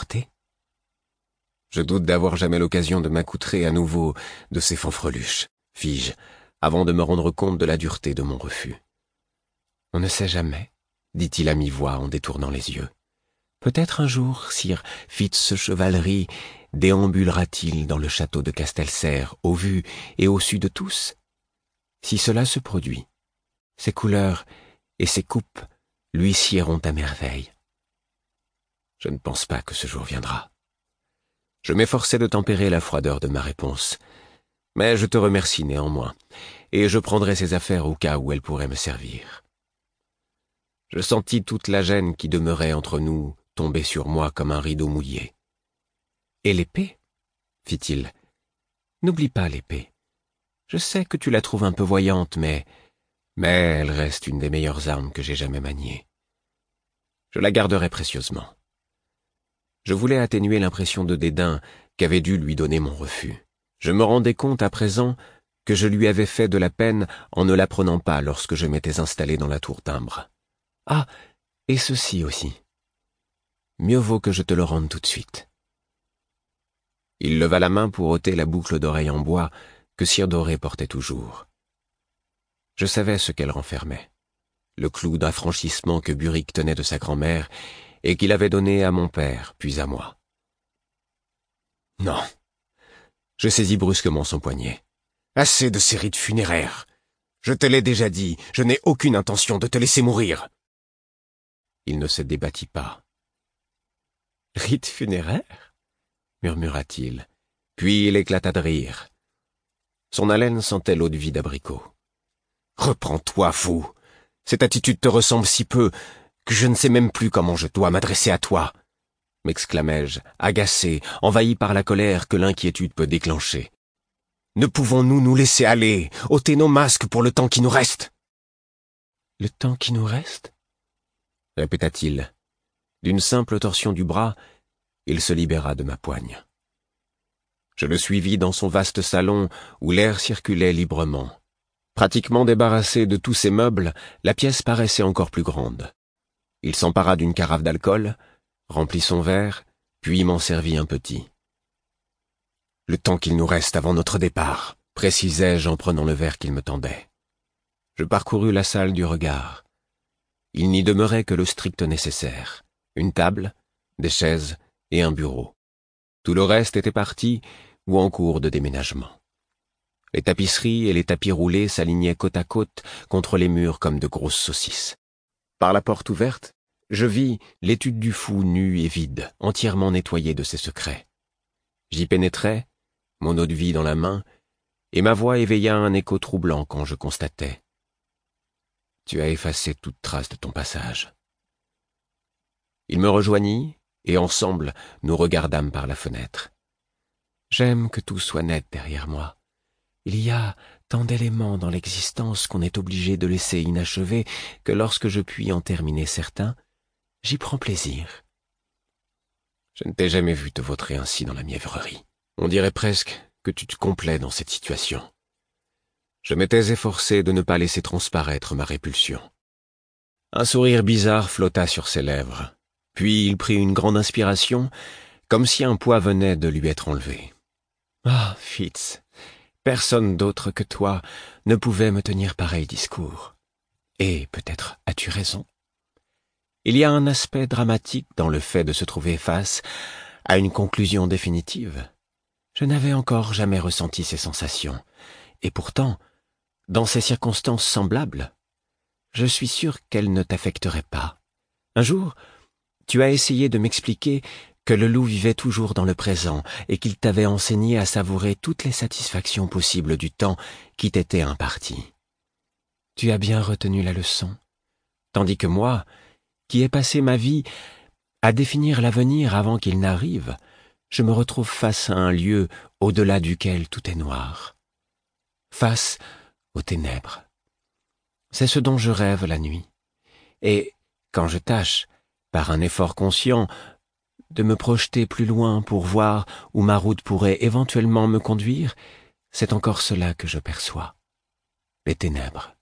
Je doute d'avoir jamais l'occasion de m'accoutrer à nouveau de ces fanfreluches, fis-je, avant de me rendre compte de la dureté de mon refus. « On ne sait jamais, » dit-il à mi-voix en détournant les yeux. « Peut-être un jour, sire Fitz-Chevalerie déambulera-t-il dans le château de Castelserre, au vu et au su de tous. Si cela se produit, ses couleurs et ses coupes lui siéront à merveille. Je ne pense pas que ce jour viendra. » Je m'efforçais de tempérer la froideur de ma réponse. Mais je te remercie néanmoins, et je prendrai ces affaires au cas où elles pourraient me servir. Je sentis toute la gêne qui demeurait entre nous tomber sur moi comme un rideau mouillé. « Et l'épée » fit-il. « N'oublie pas l'épée. Je sais que tu la trouves un peu voyante, mais... mais elle reste une des meilleures armes que j'ai jamais maniées. Je la garderai précieusement. » Je voulais atténuer l'impression de dédain qu'avait dû lui donner mon refus. Je me rendais compte à présent que je lui avais fait de la peine en ne l'apprenant pas lorsque je m'étais installé dans la tour timbre. Ah, et ceci aussi. Mieux vaut que je te le rende tout de suite. Il leva la main pour ôter la boucle d'oreille en bois que Cire Dorée portait toujours. Je savais ce qu'elle renfermait, le clou d'affranchissement que Buric tenait de sa grand-mère et qu'il avait donné à mon père, puis à moi. Non. Je saisis brusquement son poignet. Assez de ces rites funéraires. Je te l'ai déjà dit, je n'ai aucune intention de te laisser mourir. Il ne se débattit pas. Rites funéraires ? Murmura-t-il, puis il éclata de rire. Son haleine sentait l'eau-de-vie d'abricot. Reprends-toi, fou. Cette attitude te ressemble si peu que je ne sais même plus comment je dois m'adresser à toi, m'exclamai-je, agacé, envahi par la colère que l'inquiétude peut déclencher. Ne pouvons-nous nous laisser aller, ôter nos masques pour le temps qui nous reste? Le temps qui nous reste? Répéta-t-il. D'une simple torsion du bras, il se libéra de ma poigne. Je le suivis dans son vaste salon où l'air circulait librement. Pratiquement débarrassé de tous ses meubles, la pièce paraissait encore plus grande. Il s'empara d'une carafe d'alcool, remplit son verre, puis m'en servit un petit. « Le temps qu'il nous reste avant notre départ », précisai-je en prenant le verre qu'il me tendait. Je parcourus la salle du regard. Il n'y demeurait que le strict nécessaire, une table, des chaises et un bureau. Tout le reste était parti ou en cours de déménagement. Les tapisseries et les tapis roulés s'alignaient côte à côte contre les murs comme de grosses saucisses. Par la porte ouverte, je vis l'étude du fou nu et vide, entièrement nettoyée de ses secrets. J'y pénétrai, mon eau-de-vie dans la main, et ma voix éveilla un écho troublant quand je constatai. Tu as effacé toute trace de ton passage. Il me rejoignit, et ensemble, nous regardâmes par la fenêtre. J'aime que tout soit net derrière moi. Il y a tant d'éléments dans l'existence qu'on est obligé de laisser inachevés que lorsque je puis en terminer certains, j'y prends plaisir. Je ne t'ai jamais vu te vautrer ainsi dans la mièvrerie. On dirait presque que tu te complais dans cette situation. Je m'étais efforcé de ne pas laisser transparaître ma répulsion. Un sourire bizarre flotta sur ses lèvres, puis il prit une grande inspiration, comme si un poids venait de lui être enlevé. « Ah, Fitz, personne d'autre que toi ne pouvait me tenir pareil discours. Et peut-être as-tu raison. Il y a un aspect dramatique dans le fait de se trouver face à une conclusion définitive. Je n'avais encore jamais ressenti ces sensations, et pourtant, dans ces circonstances semblables, je suis sûr qu'elles ne t'affecteraient pas. Un jour, tu as essayé de m'expliquer que le loup vivait toujours dans le présent et qu'il t'avait enseigné à savourer toutes les satisfactions possibles du temps qui t'était imparti. Tu as bien retenu la leçon, tandis que moi, qui ai passé ma vie à définir l'avenir avant qu'il n'arrive, je me retrouve face à un lieu au-delà duquel tout est noir, face aux ténèbres. C'est ce dont je rêve la nuit, et quand je tâche, par un effort conscient, de me projeter plus loin pour voir où ma route pourrait éventuellement me conduire, c'est encore cela que je perçois, les ténèbres.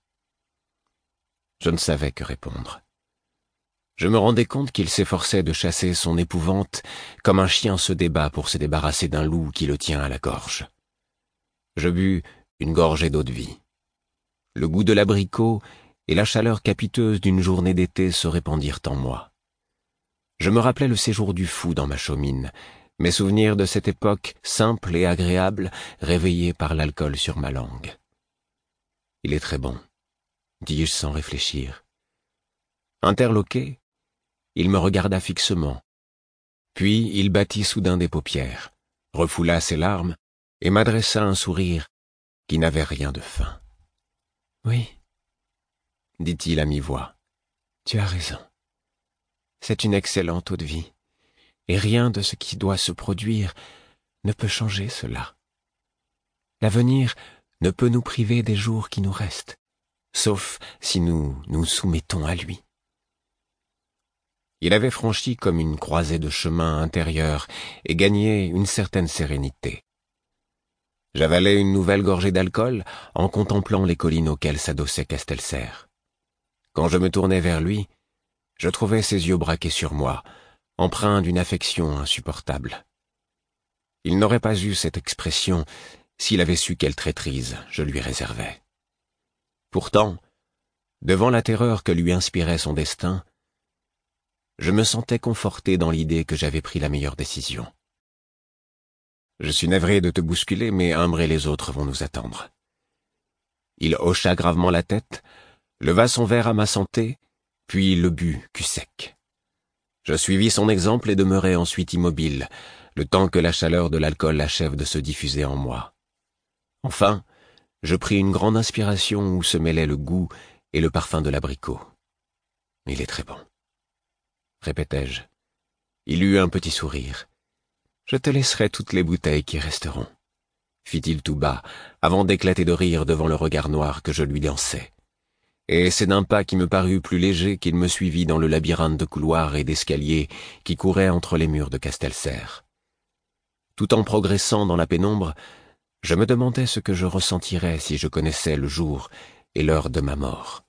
Je ne savais que répondre. Je me rendais compte qu'il s'efforçait de chasser son épouvante comme un chien se débat pour se débarrasser d'un loup qui le tient à la gorge. Je bus une gorgée d'eau-de-vie. Le goût de l'abricot et la chaleur capiteuse d'une journée d'été se répandirent en moi. Je me rappelais le séjour du fou dans ma chaumine, mes souvenirs de cette époque simple et agréable, réveillés par l'alcool sur ma langue. « Il est très bon », dis-je sans réfléchir. Interloqué, il me regarda fixement, puis il battit soudain des paupières, refoula ses larmes et m'adressa un sourire qui n'avait rien de fin. « Oui, » dit-il à mi-voix, « tu as raison. C'est une excellente eau-de-vie, et rien de ce qui doit se produire ne peut changer cela. L'avenir ne peut nous priver des jours qui nous restent, sauf si nous nous soumettons à lui. » Il avait franchi comme une croisée de chemin intérieur et gagné une certaine sérénité. J'avalai une nouvelle gorgée d'alcool en contemplant les collines auxquelles s'adossait Castelser. Quand je me tournai vers lui, je trouvai ses yeux braqués sur moi, empreints d'une affection insupportable. Il n'aurait pas eu cette expression s'il avait su quelle traîtrise je lui réservais. Pourtant, devant la terreur que lui inspirait son destin, je me sentais conforté dans l'idée que j'avais pris la meilleure décision. « Je suis navré de te bousculer, mais Humbre et les autres vont nous attendre. » Il hocha gravement la tête, leva son verre à ma santé, puis le but cul sec. Je suivis son exemple et demeurai ensuite immobile, le temps que la chaleur de l'alcool achève de se diffuser en moi. Enfin, je pris une grande inspiration où se mêlaient le goût et le parfum de l'abricot. « Il est très bon. » répétai-je. Il eut un petit sourire. « Je te laisserai toutes les bouteilles qui resteront, » fit-il tout bas, avant d'éclater de rire devant le regard noir que je lui lançai. Et c'est d'un pas qui me parut plus léger qu'il me suivit dans le labyrinthe de couloirs et d'escaliers qui couraient entre les murs de Castelser. Tout en progressant dans la pénombre, je me demandais ce que je ressentirais si je connaissais le jour et l'heure de ma mort.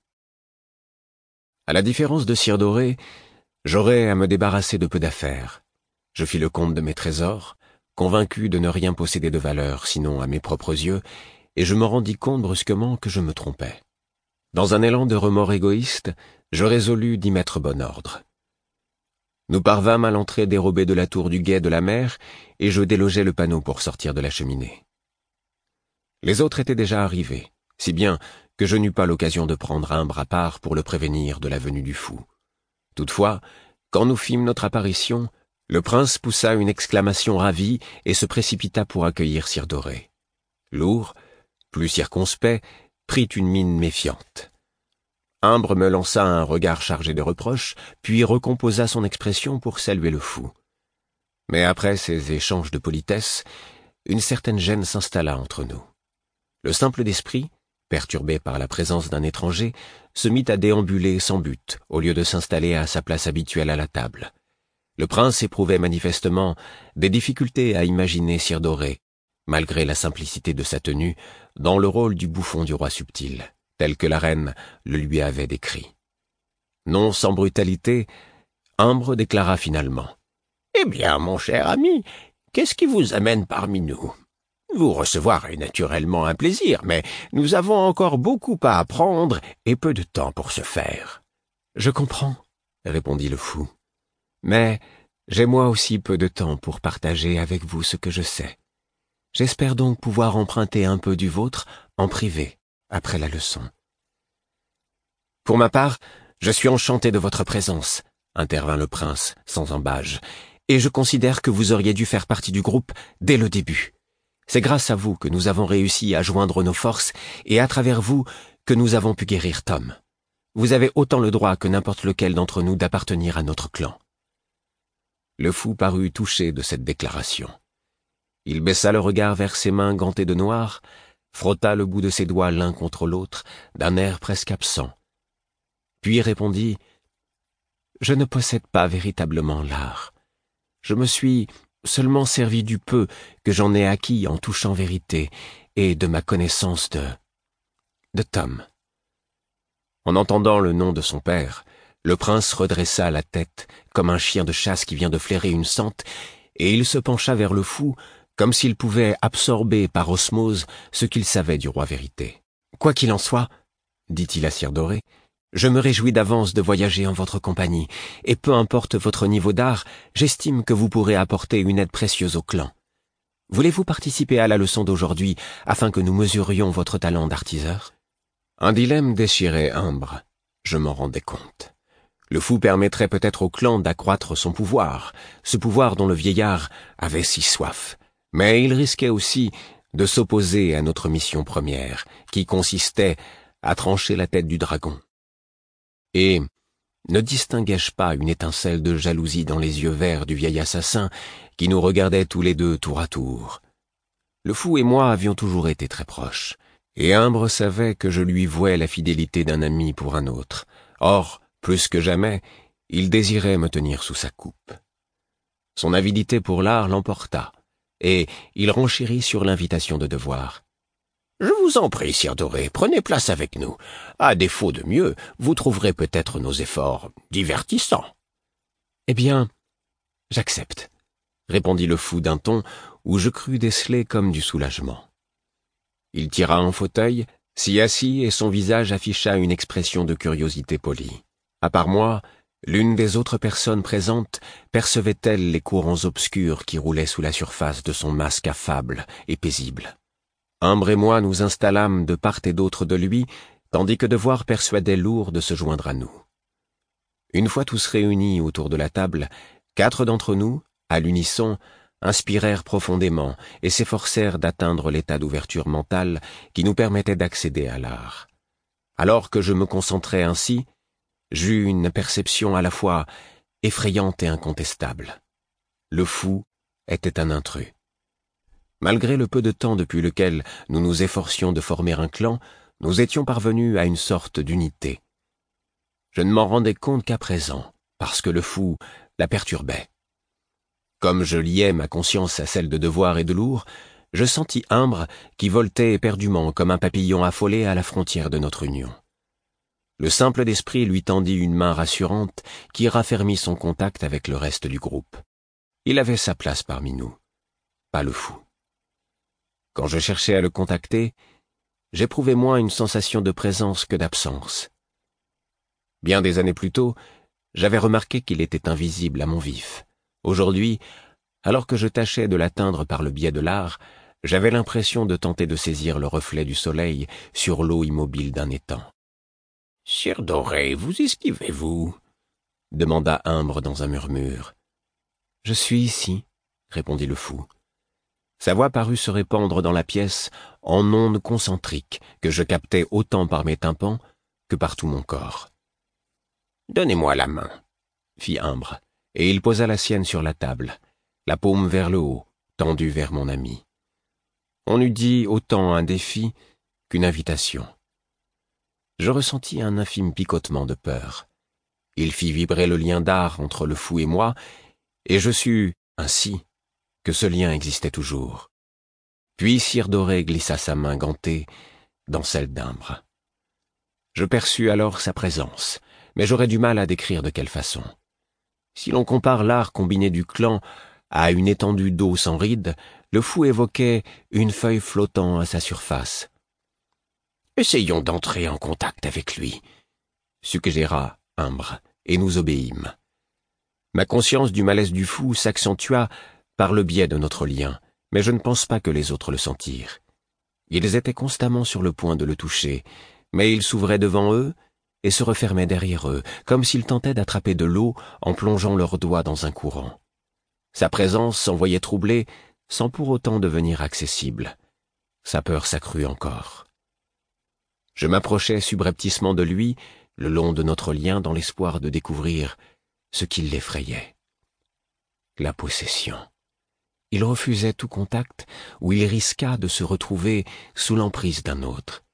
À la différence de Cire Dorée, j'aurais à me débarrasser de peu d'affaires. Je fis le compte de mes trésors, convaincu de ne rien posséder de valeur sinon à mes propres yeux, et je me rendis compte brusquement que je me trompais. Dans un élan de remords égoïste, je résolus d'y mettre bon ordre. Nous parvînmes à l'entrée dérobée de la tour du guet de la mer, et je délogeai le panneau pour sortir de la cheminée. Les autres étaient déjà arrivés, si bien que je n'eus pas l'occasion de prendre Humbre à part pour le prévenir de la venue du fou. Toutefois, quand nous fîmes notre apparition, le prince poussa une exclamation ravie et se précipita pour accueillir Cire Dorée. Lourd, plus circonspect, prit une mine méfiante. Humbre me lança un regard chargé de reproches, puis recomposa son expression pour saluer le fou. Mais après ces échanges de politesse, une certaine gêne s'installa entre nous. Le simple d'esprit, perturbé par la présence d'un étranger, se mit à déambuler sans but, au lieu de s'installer à sa place habituelle à la table. Le prince éprouvait manifestement des difficultés à imaginer Cire Dorée, malgré la simplicité de sa tenue, dans le rôle du bouffon du roi subtil, tel que la reine le lui avait décrit. Non sans brutalité, Humbre déclara finalement « Eh bien, mon cher ami, qu'est-ce qui vous amène parmi nous ? Vous recevoir est naturellement un plaisir, mais nous avons encore beaucoup à apprendre et peu de temps pour ce faire. »« Je comprends, » répondit le fou, « mais j'ai moi aussi peu de temps pour partager avec vous ce que je sais. J'espère donc pouvoir emprunter un peu du vôtre en privé, après la leçon. »« Pour ma part, je suis enchanté de votre présence, » intervint le prince, sans embâge, « et je considère que vous auriez dû faire partie du groupe dès le début. C'est grâce à vous que nous avons réussi à joindre nos forces et à travers vous que nous avons pu guérir Tom. Vous avez autant le droit que n'importe lequel d'entre nous d'appartenir à notre clan. » Le fou parut touché de cette déclaration. Il baissa le regard vers ses mains gantées de noir, frotta le bout de ses doigts l'un contre l'autre d'un air presque absent, puis répondit « Je ne possède pas véritablement l'art. Je me suis seulement servi du peu que j'en ai acquis en touchant vérité et de ma connaissance de... de Tom. » En entendant le nom de son père, le prince redressa la tête comme un chien de chasse qui vient de flairer une sente, et il se pencha vers le fou comme s'il pouvait absorber par osmose ce qu'il savait du roi vérité. « Quoi qu'il en soit, » dit-il à Cire Dorée, « je me réjouis d'avance de voyager en votre compagnie, et peu importe votre niveau d'art, j'estime que vous pourrez apporter une aide précieuse au clan. Voulez-vous participer à la leçon d'aujourd'hui afin que nous mesurions votre talent d'artiseur ?» Un dilemme déchirait Humbre, je m'en rendais compte. Le fou permettrait peut-être au clan d'accroître son pouvoir, ce pouvoir dont le vieillard avait si soif, Mais il risquait aussi de s'opposer à notre mission première, qui consistait à trancher la tête du dragon. Et ne distinguai-je pas une étincelle de jalousie dans les yeux verts du vieil assassin qui nous regardait tous les deux tour à tour? Le fou et moi avions toujours été très proches, et Imbre savait que je lui vouais la fidélité d'un ami pour un autre. Or, plus que jamais, il désirait me tenir sous sa coupe. Son avidité pour l'art l'emporta, et il renchérit sur l'invitation de devoir. « Je vous en prie, sire Doré, prenez place avec nous. À défaut de mieux, vous trouverez peut-être nos efforts divertissants. »« Eh bien, j'accepte, » répondit le fou d'un ton où je crus déceler comme du soulagement. Il tira un fauteuil, s'y assit et son visage afficha une expression de curiosité polie. À part moi, l'une des autres personnes présentes percevait-elle les courants obscurs qui roulaient sous la surface de son masque affable et paisible. Imbre et moi nous installâmes de part et d'autre de lui, tandis que Devoir persuadait Lourd de se joindre à nous. Une fois tous réunis autour de la table, quatre d'entre nous, à l'unisson, inspirèrent profondément et s'efforcèrent d'atteindre l'état d'ouverture mentale qui nous permettait d'accéder à l'art. Alors que je me concentrais ainsi, j'eus une perception à la fois effrayante et incontestable. Le fou était un intrus. Malgré le peu de temps depuis lequel nous nous efforcions de former un clan, nous étions parvenus à une sorte d'unité. Je ne m'en rendais compte qu'à présent, parce que le fou la perturbait. Comme je liais ma conscience à celle de Devoir et de Lourd, je sentis Imbre qui voltait éperdument comme un papillon affolé à la frontière de notre union. Le simple d'esprit lui tendit une main rassurante qui raffermit son contact avec le reste du groupe. Il avait sa place parmi nous, pas le fou. Quand je cherchais à le contacter, j'éprouvais moins une sensation de présence que d'absence. Bien des années plus tôt, j'avais remarqué qu'il était invisible à mon vif. Aujourd'hui, alors que je tâchais de l'atteindre par le biais de l'art, j'avais l'impression de tenter de saisir le reflet du soleil sur l'eau immobile d'un étang. « Sire Doré, vous esquivez-vous » demanda Imbre dans un murmure. « Je suis ici, » répondit le fou. Sa voix parut se répandre dans la pièce en ondes concentriques que je captais autant par mes tympans que par tout mon corps. « Donnez-moi la main, » fit Imbre, et il posa la sienne sur la table, la paume vers le haut, tendue vers mon ami. On eût dit autant un défi qu'une invitation. Je ressentis un infime picotement de peur. Il fit vibrer le lien d'art entre le fou et moi, et je sus, ainsi, que ce lien existait toujours. Puis Cire Doré glissa sa main gantée dans celle d'Imbre. Je perçus alors sa présence, mais j'aurais du mal à décrire de quelle façon. Si l'on compare l'art combiné du clan à une étendue d'eau sans rides, le fou évoquait une feuille flottant à sa surface. « Essayons d'entrer en contact avec lui », suggéra Imbre, et nous obéîmes. Ma conscience du malaise du fou s'accentua par le biais de notre lien, mais je ne pense pas que les autres le sentirent. Ils étaient constamment sur le point de le toucher, mais il s'ouvrait devant eux et se refermait derrière eux, comme s'ils tentaient d'attraper de l'eau en plongeant leurs doigts dans un courant. Sa présence s'envoyait troubler sans pour autant devenir accessible. Sa peur s'accrut encore. Je m'approchais subrepticement de lui, le long de notre lien, dans l'espoir de découvrir ce qui l'effrayait. La possession. Il refusait tout contact ou il risqua de se retrouver sous l'emprise d'un autre.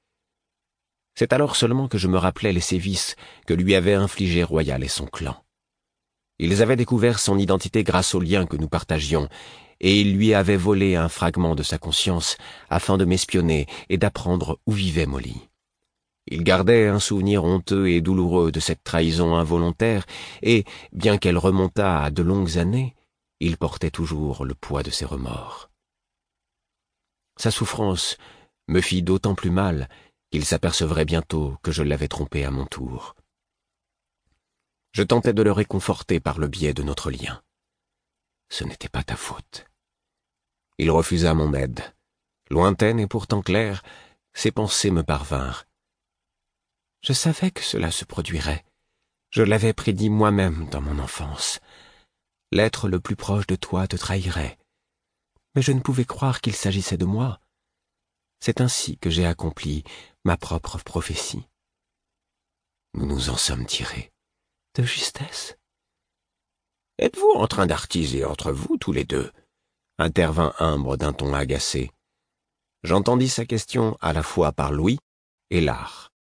C'est alors seulement que je me rappelais les sévices que lui avaient infligés Royal et son clan. Ils avaient découvert son identité grâce au lien que nous partagions, et ils lui avaient volé un fragment de sa conscience afin de m'espionner et d'apprendre où vivait Molly. Il gardait un souvenir honteux et douloureux de cette trahison involontaire, et, bien qu'elle remontât à de longues années, il portait toujours le poids de ses remords. Sa souffrance me fit d'autant plus mal qu'il s'apercevrait bientôt que je l'avais trompé à mon tour. Je tentais de le réconforter par le biais de notre lien. Ce n'était pas ta faute. Il refusa mon aide. Lointaine et pourtant claire, ses pensées me parvinrent. Je savais que cela se produirait. Je l'avais prédit moi-même dans mon enfance. L'être le plus proche de toi te trahirait. mais je ne pouvais croire qu'il s'agissait de moi. C'est ainsi que j'ai accompli ma propre prophétie. Nous nous en sommes tirés. De justesse. Êtes-vous en train d'artiser entre vous tous les deux? Intervint Imbre d'un ton agacé. J'entendis sa question à la fois par Louis et l'art.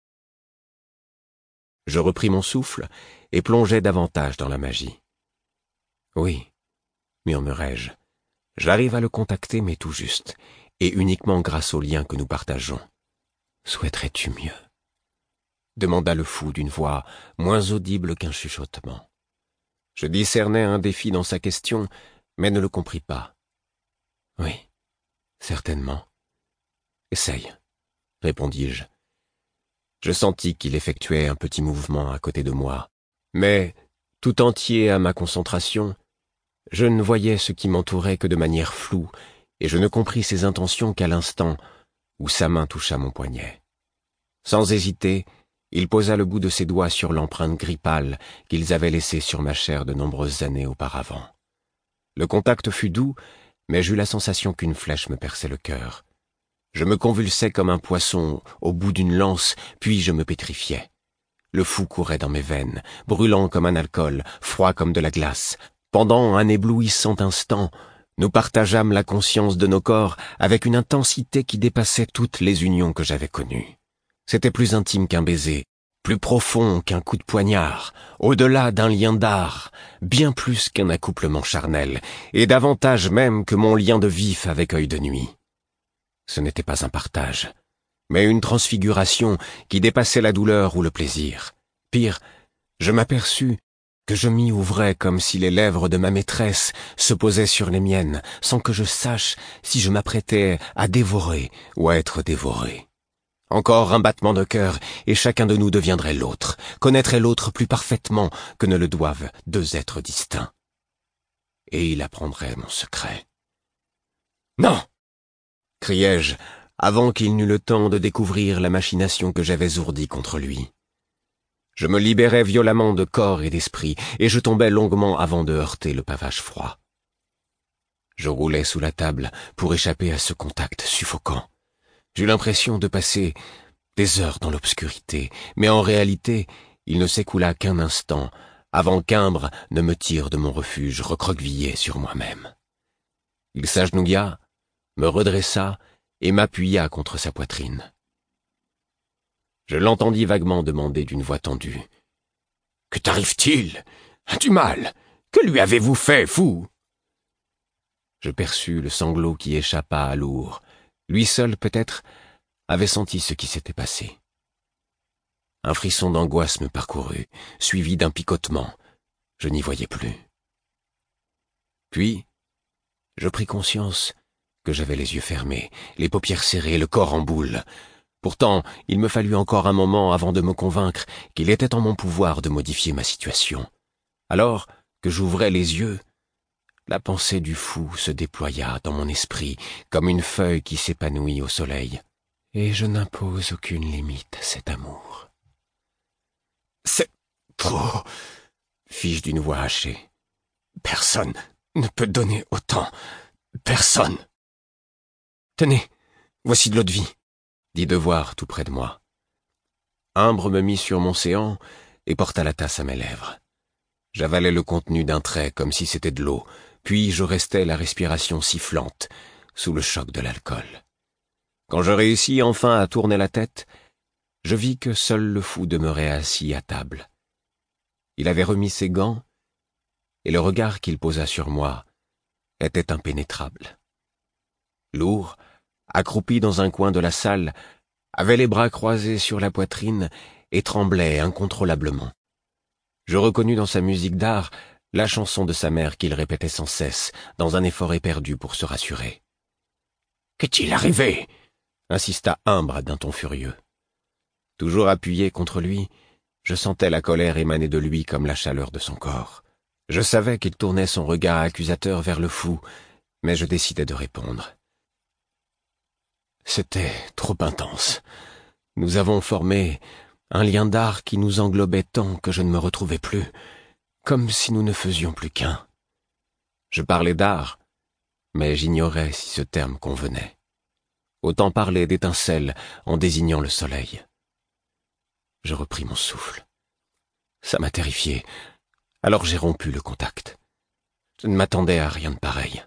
Je repris mon souffle et plongeai davantage dans la magie. Oui, murmurai-je, j'arrive à le contacter, mais tout juste, et uniquement grâce au lien que nous partageons. Souhaiterais-tu mieux? Demanda le fou d'une voix moins audible qu'un chuchotement. Je discernais un défi dans sa question, mais ne le compris pas. Oui, certainement. Essaye, répondis-je. Je sentis qu'il effectuait un petit mouvement à côté de moi, mais, tout entier à ma concentration, je ne voyais ce qui m'entourait que de manière floue, et je ne compris ses intentions qu'à l'instant où sa main toucha mon poignet. Sans hésiter, il posa le bout de ses doigts sur l'empreinte gris pâle qu'ils avaient laissée sur ma chair de nombreuses années auparavant. Le contact fut doux, mais j'eus la sensation qu'une flèche me perçait le cœur. Je me convulsais comme un poisson au bout d'une lance, puis je me pétrifiais. Le fou courait dans mes veines, brûlant comme un alcool, froid comme de la glace. Pendant un éblouissant instant, nous partageâmes la conscience de nos corps avec une intensité qui dépassait toutes les unions que j'avais connues. C'était plus intime qu'un baiser, plus profond qu'un coup de poignard, au-delà d'un lien d'art, bien plus qu'un accouplement charnel, et davantage même que mon lien de vif avec Œil de Nuit. Ce n'était pas un partage, mais une transfiguration qui dépassait la douleur ou le plaisir. Pire, je m'aperçus que je m'y ouvrais comme si les lèvres de ma maîtresse se posaient sur les miennes, sans que je sache si je m'apprêtais à dévorer ou à être dévoré. Encore un battement de cœur, et chacun de nous deviendrait l'autre, connaîtrait l'autre plus parfaitement que ne le doivent deux êtres distincts. Et il apprendrait mon secret. « Non !» criai-je, avant qu'il n'eût le temps de découvrir la machination que j'avais ourdie contre lui. Je me libérais violemment de corps et d'esprit, et je tombais longuement avant de heurter le pavage froid. Je roulais sous la table pour échapper à ce contact suffocant. J'eus l'impression de passer des heures dans l'obscurité, mais en réalité, il ne s'écoula qu'un instant avant qu'Imbre ne me tire de mon refuge recroquevillé sur moi-même. Il s'agenouilla, me redressa et m'appuya contre sa poitrine. Je l'entendis vaguement demander d'une voix tendue. « Que t'arrive-t-il? Du mal? Que lui avez-vous fait, fou ?» Je perçus le sanglot qui échappa à Lourd. Lui seul, peut-être, avait senti ce qui s'était passé. Un frisson d'angoisse me parcourut, suivi d'un picotement. Je n'y voyais plus. Puis, je pris conscience que j'avais les yeux fermés, les paupières serrées, le corps en boule. Pourtant, il me fallut encore un moment avant de me convaincre qu'il était en mon pouvoir de modifier ma situation. Alors que j'ouvrais les yeux, la pensée du fou se déploya dans mon esprit comme une feuille qui s'épanouit au soleil. Et je n'impose aucune limite à cet amour. « C'est trop !» fis-je d'une voix hachée. « Personne ne peut donner autant. Personne !»« Tenez, voici de l'eau de vie !» dit Devoir tout près de moi. Imbre me mit sur mon séant et porta la tasse à mes lèvres. J'avalais le contenu d'un trait comme si c'était de l'eau, puis je restais la respiration sifflante, sous le choc de l'alcool. Quand je réussis enfin à tourner la tête, je vis que seul le fou demeurait assis à table. Il avait remis ses gants, et le regard qu'il posa sur moi était impénétrable. Lourd, accroupi dans un coin de la salle, avait les bras croisés sur la poitrine et tremblait incontrôlablement. Je reconnus dans sa musique d'art la chanson de sa mère qu'il répétait sans cesse, dans un effort éperdu pour se rassurer. « Qu'est-il arrivé ?» insista Imbre d'un ton furieux. Toujours appuyé contre lui, je sentais la colère émaner de lui comme la chaleur de son corps. Je savais qu'il tournait son regard accusateur vers le fou, mais je décidai de répondre. C'était trop intense. Nous avons formé un lien d'art qui nous englobait tant que je ne me retrouvais plus, comme si nous ne faisions plus qu'un. Je parlais d'art, mais j'ignorais si ce terme convenait. Autant parler d'étincelles en désignant le soleil. Je repris mon souffle. Ça m'a terrifié, alors j'ai rompu le contact. Je ne m'attendais à rien de pareil.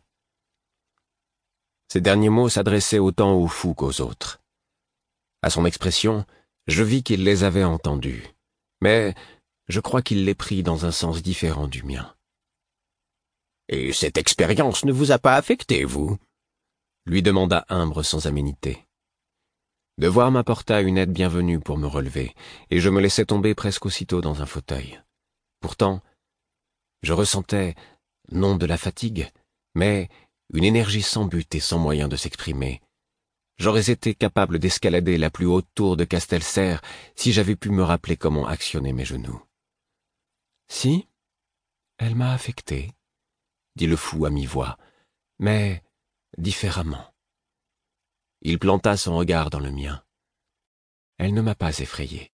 Ces derniers mots s'adressaient autant aux fous qu'aux autres. À son expression, je vis qu'il les avait entendus, mais je crois qu'il les prit dans un sens différent du mien. « Et cette expérience ne vous a pas affecté, vous ?» lui demanda Imbre sans aménité. Devoir m'apporta une aide bienvenue pour me relever, et je me laissai tomber presque aussitôt dans un fauteuil. Pourtant, je ressentais, non de la fatigue, mais une énergie sans but et sans moyen de s'exprimer. J'aurais été capable d'escalader la plus haute tour de Castelserre si j'avais pu me rappeler comment actionner mes genoux. « Si, elle m'a affecté, » dit le fou à mi-voix, « mais différemment. » Il planta son regard dans le mien. Elle ne m'a pas effrayé.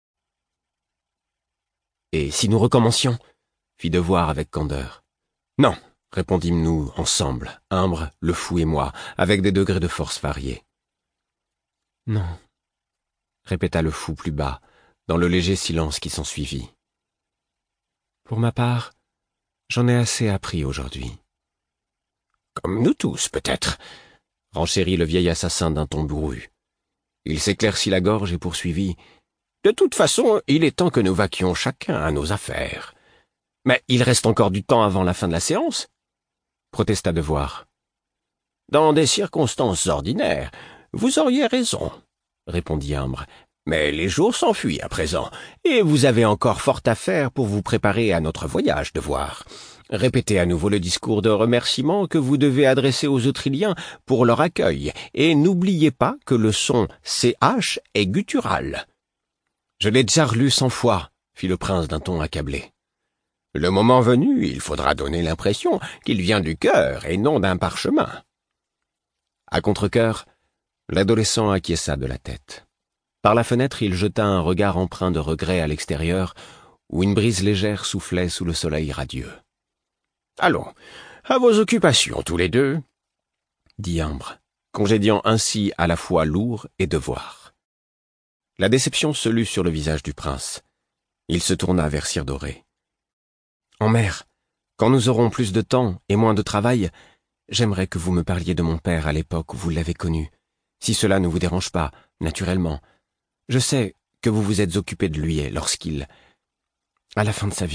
« Et si nous recommencions ?» fit Devoir avec candeur. « Non, » répondîmes-nous ensemble, Imbre, le fou et moi, avec des degrés de force variés. « Non, » répéta le fou plus bas, dans le léger silence qui s'ensuivit. « Pour ma part, j'en ai assez appris aujourd'hui. »« Comme nous tous, peut-être, » renchérit le vieil assassin d'un ton bourru. Il s'éclaircit la gorge et poursuivit. « De toute façon, il est temps que nous vaquions chacun à nos affaires. »« Mais il reste encore du temps avant la fin de la séance ?» protesta Devoir. « Dans des circonstances ordinaires, vous auriez raison, » répondit Imbre. « Mais les jours s'enfuient à présent, et vous avez encore fort à faire pour vous préparer à notre voyage, Devoir. Répétez à nouveau le discours de remerciement que vous devez adresser aux Autriliens pour leur accueil, et n'oubliez pas que le son C H est guttural. »« Je l'ai déjà relu cent fois, » fit le prince d'un ton accablé. « Le moment venu, il faudra donner l'impression qu'il vient du cœur et non d'un parchemin. » À contre-cœur, l'adolescent acquiesça de la tête. Par la fenêtre, il jeta un regard empreint de regret à l'extérieur, où une brise légère soufflait sous le soleil radieux. « Allons, à vos occupations tous les deux, » dit Imbre, congédiant ainsi à la fois Lourd et Devoir. La déception se lut sur le visage du prince. Il se tourna vers Cire Dorée. « En mer, quand nous aurons plus de temps et moins de travail, j'aimerais que vous me parliez de mon père à l'époque où vous l'avez connu, si cela ne vous dérange pas, naturellement. Je sais que vous vous êtes occupé de lui lorsqu'il... à la fin de sa vie. »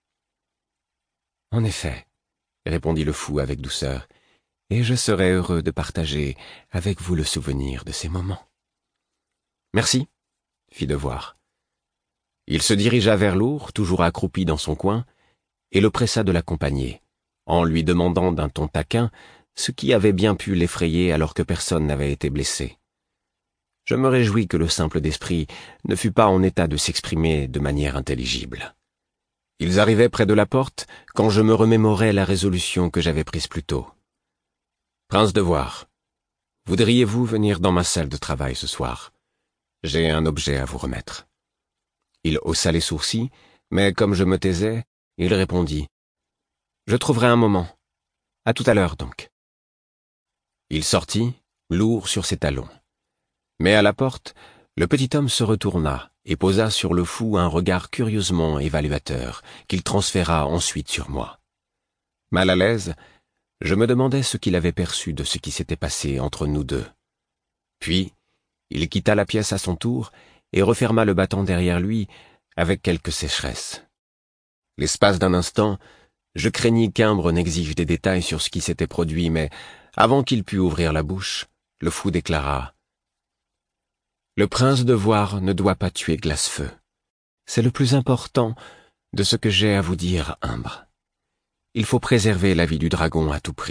« En effet, » répondit le fou avec douceur, « et je serais heureux de partager avec vous le souvenir de ces moments. »« Merci, » fit Devoir. Il se dirigea vers Lourd, toujours accroupi dans son coin, et le pressa de l'accompagner, en lui demandant d'un ton taquin ce qui avait bien pu l'effrayer alors que personne n'avait été blessé. Je me réjouis que le simple d'esprit ne fût pas en état de s'exprimer de manière intelligible. Ils arrivaient près de la porte quand je me remémorais la résolution que j'avais prise plus tôt. « Prince Devoir, voudriez-vous venir dans ma salle de travail ce soir? J'ai un objet à vous remettre. » Il haussa les sourcils, mais comme je me taisais, il répondit. « Je trouverai un moment. À tout à l'heure, donc. » Il sortit, lourd sur ses talons. Mais à la porte, le petit homme se retourna et posa sur le fou un regard curieusement évaluateur, qu'il transféra ensuite sur moi. Mal à l'aise, je me demandais ce qu'il avait perçu de ce qui s'était passé entre nous deux. Puis, il quitta la pièce à son tour et referma le battant derrière lui avec quelque sécheresse. L'espace d'un instant, je craignis qu'Imbre n'exige des détails sur ce qui s'était produit, mais avant qu'il pût ouvrir la bouche, le fou déclara « Le prince Devoir ne doit pas tuer Glacefeu. C'est le plus important de ce que j'ai à vous dire, Imbre. Il faut préserver la vie du dragon à tout prix. »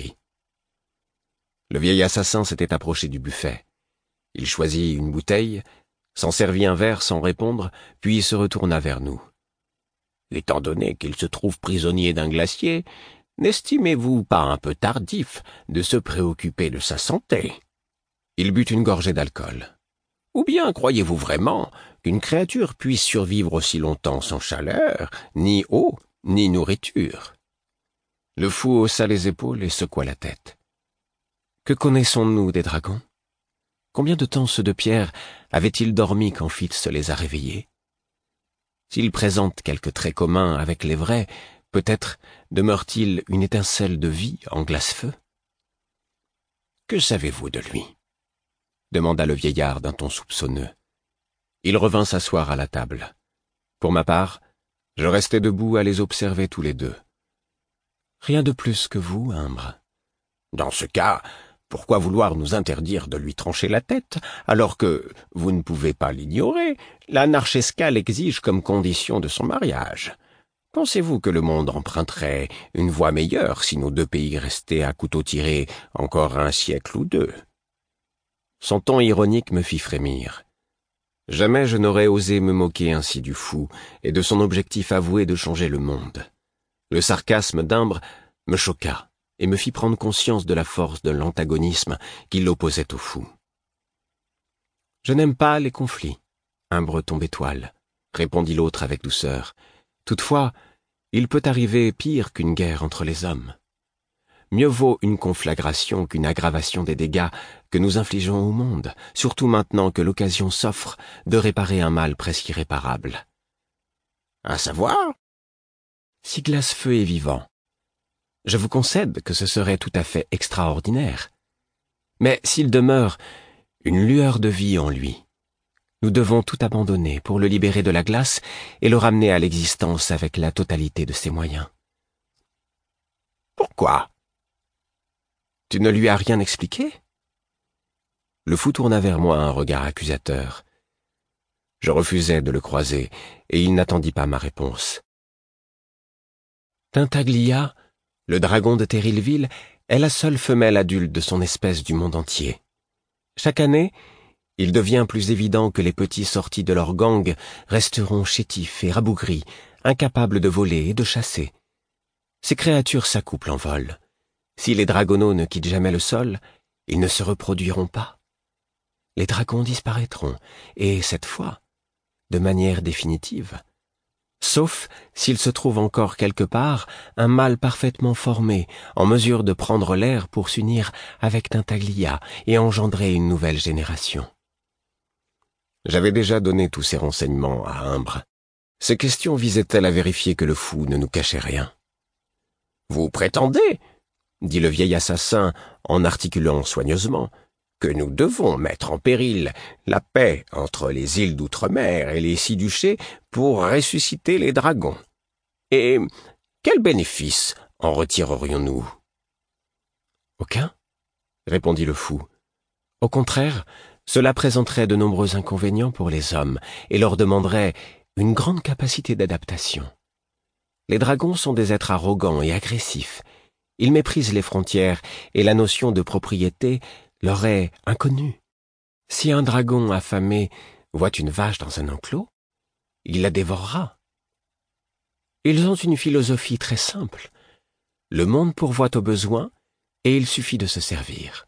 Le vieil assassin s'était approché du buffet. Il choisit une bouteille, s'en servit un verre sans répondre, puis se retourna vers nous. « Étant donné qu'il se trouve prisonnier d'un glacier, n'estimez-vous pas un peu tardif de se préoccuper de sa santé ?» Il but une gorgée d'alcool. « Ou bien croyez-vous vraiment qu'une créature puisse survivre aussi longtemps sans chaleur, ni eau, ni nourriture ?» Le fou haussa les épaules et secoua la tête. Que connaissons-nous des dragons? Combien de temps ceux de pierre avaient-ils dormi quand Fitz les a réveillés? S'ils présentent quelques traits communs avec les vrais, peut-être demeure-t-il une étincelle de vie en glace-feu? Que savez-vous de lui? Demanda le vieillard d'un ton soupçonneux. Il revint s'asseoir à la table. Pour ma part, je restai debout à les observer tous les deux. Rien de plus que vous, Imbre. Dans ce cas, pourquoi vouloir nous interdire de lui trancher la tête, alors que, vous ne pouvez pas l'ignorer, la Narchesca l'exige comme condition de son mariage? Pensez-vous que le monde emprunterait une voie meilleure si nos deux pays restaient à couteau tiré encore un siècle ou deux? Son ton ironique me fit frémir. Jamais je n'aurais osé me moquer ainsi du fou et de son objectif avoué de changer le monde. Le sarcasme d'Imbre me choqua et me fit prendre conscience de la force de l'antagonisme qui l'opposait au fou. « Je n'aime pas les conflits, Imbre tombe étoile, » répondit l'autre avec douceur. « Toutefois, il peut arriver pire qu'une guerre entre les hommes. Mieux vaut une conflagration qu'une aggravation des dégâts que nous infligeons au monde, surtout maintenant que l'occasion s'offre de réparer un mal presque irréparable. » « À savoir ?» Si Glacefeu est vivant, je vous concède que ce serait tout à fait extraordinaire. Mais s'il demeure une lueur de vie en lui, nous devons tout abandonner pour le libérer de la glace et le ramener à l'existence avec la totalité de ses moyens. Pourquoi? Tu ne lui as rien expliqué? Le fou tourna vers moi un regard accusateur. Je refusai de le croiser, et il n'attendit pas ma réponse. Tintaglia, le dragon de Terrillville, est la seule femelle adulte de son espèce du monde entier. Chaque année, il devient plus évident que les petits sortis de leur gang resteront chétifs et rabougris, incapables de voler et de chasser. Ces créatures s'accouplent en vol. Si les dragonneaux ne quittent jamais le sol, ils ne se reproduiront pas. Les dragons disparaîtront, et cette fois, de manière définitive. Sauf s'il se trouve encore quelque part un mâle parfaitement formé, en mesure de prendre l'air pour s'unir avec Tintaglia et engendrer une nouvelle génération. J'avais déjà donné tous ces renseignements à Imbre. Ces questions visaient-elles à vérifier que le fou ne nous cachait rien? « Vous prétendez, » dit le vieil assassin en articulant soigneusement, que nous devons mettre en péril la paix entre les îles d'outre-mer et les six duchés pour ressusciter les dragons. Et quel bénéfice en retirerions-nous? Aucun, répondit le fou. Au contraire, cela présenterait de nombreux inconvénients pour les hommes et leur demanderait une grande capacité d'adaptation. Les dragons sont des êtres arrogants et agressifs. Ils méprisent les frontières et la notion de propriété leur est inconnue. Si un dragon affamé voit une vache dans un enclos, il la dévorera. Ils ont une philosophie très simple. Le monde pourvoit aux besoins et il suffit de se servir.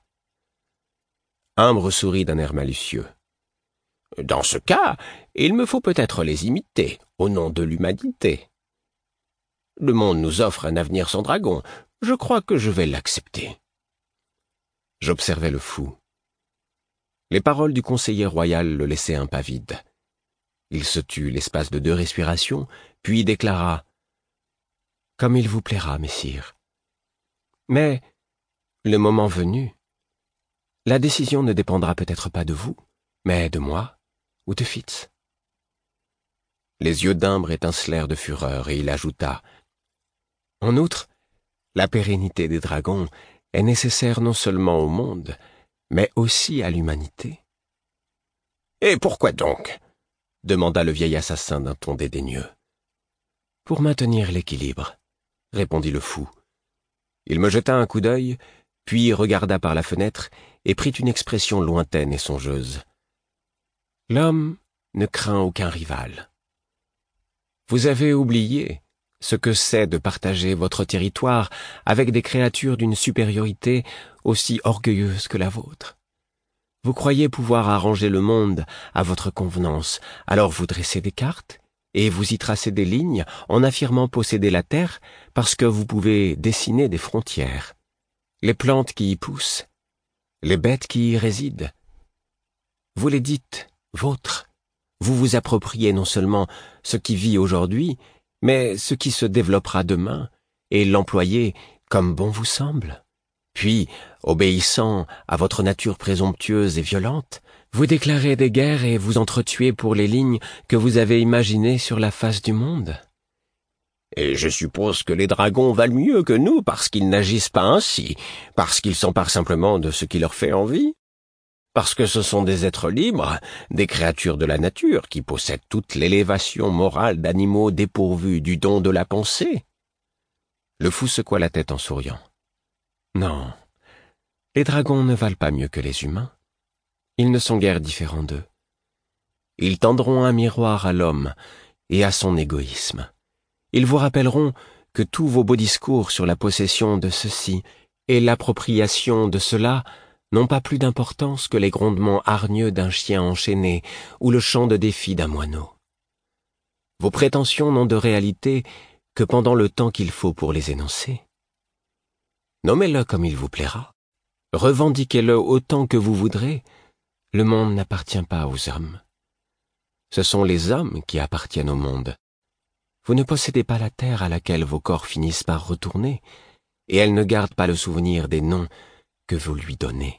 Imbre sourit d'un air malicieux. « Dans ce cas, il me faut peut-être les imiter, au nom de l'humanité. Le monde nous offre un avenir sans dragon. Je crois que je vais l'accepter. » J'observais le fou. Les paroles du conseiller royal le laissaient impavide. Il se tut l'espace de deux respirations, puis déclara « Comme il vous plaira, messire. Mais, le moment venu, la décision ne dépendra peut-être pas de vous, mais de moi ou de Fitz. » Les yeux d'Imbre étincelèrent de fureur et il ajouta « En outre, la pérennité des dragons est nécessaire non seulement au monde, mais aussi à l'humanité. »« Et pourquoi donc ?» demanda le vieil assassin d'un ton dédaigneux. « Pour maintenir l'équilibre, » répondit le fou. Il me jeta un coup d'œil, puis regarda par la fenêtre et prit une expression lointaine et songeuse. « L'homme ne craint aucun rival. Vous avez oublié ce que c'est de partager votre territoire avec des créatures d'une supériorité aussi orgueilleuse que la vôtre. Vous croyez pouvoir arranger le monde à votre convenance, alors vous dressez des cartes et vous y tracez des lignes en affirmant posséder la terre parce que vous pouvez dessiner des frontières. Les plantes qui y poussent, les bêtes qui y résident. Vous les dites vôtres. Vous vous appropriez non seulement ce qui vit aujourd'hui, mais ce qui se développera demain, et l'employez comme bon vous semble. Puis, obéissant à votre nature présomptueuse et violente, vous déclarez des guerres et vous entretuez pour les lignes que vous avez imaginées sur la face du monde. Et je suppose que les dragons valent mieux que nous parce qu'ils n'agissent pas ainsi, parce qu'ils s'emparent simplement de ce qui leur fait envie. Parce que ce sont des êtres libres, des créatures de la nature qui possèdent toute l'élévation morale d'animaux dépourvus du don de la pensée. Le fou secoua la tête en souriant. Non, les dragons ne valent pas mieux que les humains. Ils ne sont guère différents d'eux. Ils tendront un miroir à l'homme et à son égoïsme. Ils vous rappelleront que tous vos beaux discours sur la possession de ceci et l'appropriation de cela n'ont pas plus d'importance que les grondements hargneux d'un chien enchaîné ou le chant de défi d'un moineau. Vos prétentions n'ont de réalité que pendant le temps qu'il faut pour les énoncer. Nommez-le comme il vous plaira. Revendiquez-le autant que vous voudrez. Le monde n'appartient pas aux hommes. Ce sont les hommes qui appartiennent au monde. Vous ne possédez pas la terre à laquelle vos corps finissent par retourner, et elle ne garde pas le souvenir des noms que vous lui donnez.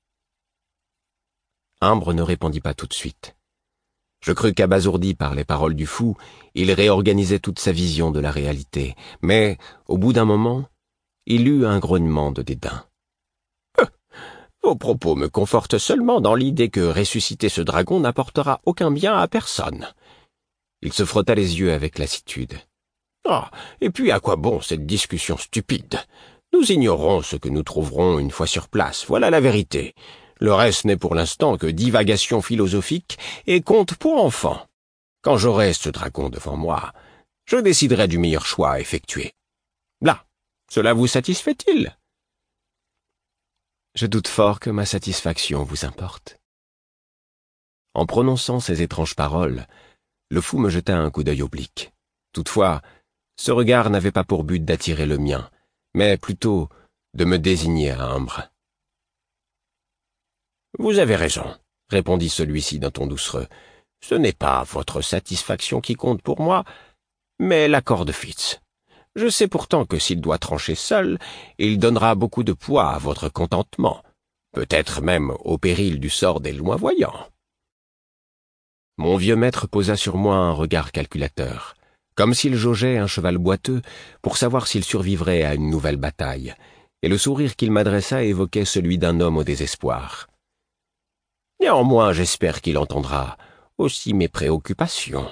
Ambre ne répondit pas tout de suite. Je crus qu'abasourdi par les paroles du fou, il réorganisait toute sa vision de la réalité, mais, au bout d'un moment, il eut un grognement de dédain. « Vos propos me confortent seulement dans l'idée que ressusciter ce dragon n'apportera aucun bien à personne. » Il se frotta les yeux avec lassitude. « Ah, et puis à quoi bon cette discussion stupide ? Nous ignorons ce que nous trouverons une fois sur place, voilà la vérité. Le reste n'est pour l'instant que divagation philosophique et conte pour enfants. Quand j'aurai ce dragon devant moi, je déciderai du meilleur choix à effectuer. Là, cela vous satisfait-il ? » Je doute fort que ma satisfaction vous importe. En prononçant ces étranges paroles, le fou me jeta un coup d'œil oblique. Toutefois, ce regard n'avait pas pour but d'attirer le mien, mais plutôt de me désigner à Ambre. « Vous avez raison, » répondit celui-ci d'un ton doucereux. « Ce n'est pas votre satisfaction qui compte pour moi, mais l'accord de Fitz. Je sais pourtant que s'il doit trancher seul, il donnera beaucoup de poids à votre contentement, peut-être même au péril du sort des loin-voyants. » Mon vieux maître posa sur moi un regard calculateur, comme s'il jaugeait un cheval boiteux pour savoir s'il survivrait à une nouvelle bataille, et le sourire qu'il m'adressa évoquait celui d'un homme au désespoir. Néanmoins, j'espère qu'il entendra aussi mes préoccupations.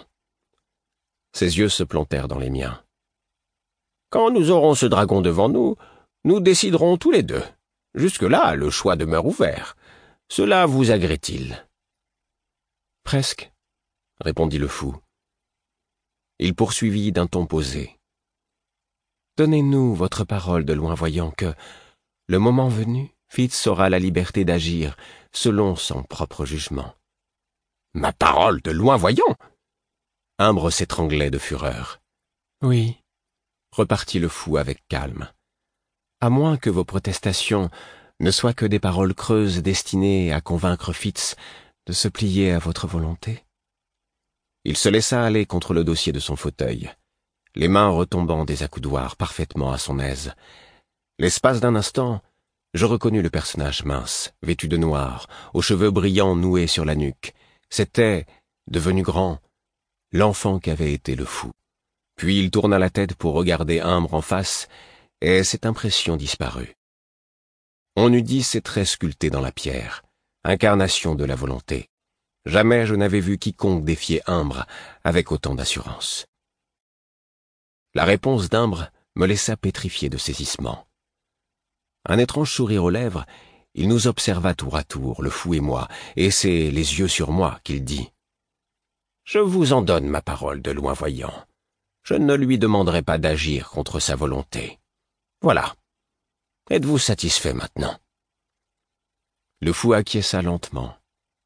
Ses yeux se plantèrent dans les miens. Quand nous aurons ce dragon devant nous, nous déciderons tous les deux. Jusque-là, le choix demeure ouvert. Cela vous agrée-t-il ? Presque, répondit le fou. Il poursuivit d'un ton posé. Donnez-nous votre parole de loin-voyant que, le moment venu, Fitz aura la liberté d'agir selon son propre jugement. Ma parole de loin-voyant ? Ambre s'étranglait de fureur. Oui, repartit le fou avec calme. À moins que vos protestations ne soient que des paroles creuses destinées à convaincre Fitz de se plier à votre volonté. Il se laissa aller contre le dossier de son fauteuil, les mains retombant des accoudoirs parfaitement à son aise. L'espace d'un instant, je reconnus le personnage mince, vêtu de noir, aux cheveux brillants noués sur la nuque. C'était, devenu grand, l'enfant qu'avait été le fou. Puis il tourna la tête pour regarder Ambre en face, et cette impression disparut. On eût dit ses traits sculptés dans la pierre, incarnation de la volonté. Jamais je n'avais vu quiconque défier Ambre avec autant d'assurance. La réponse d'Ambre me laissa pétrifié de saisissement. Un étrange sourire aux lèvres, il nous observa tour à tour, le fou et moi, et c'est les yeux sur moi qu'il dit. « Je vous en donne ma parole de loin-voyant. Je ne lui demanderai pas d'agir contre sa volonté. Voilà. Êtes-vous satisfait maintenant ?» Le fou acquiesça lentement.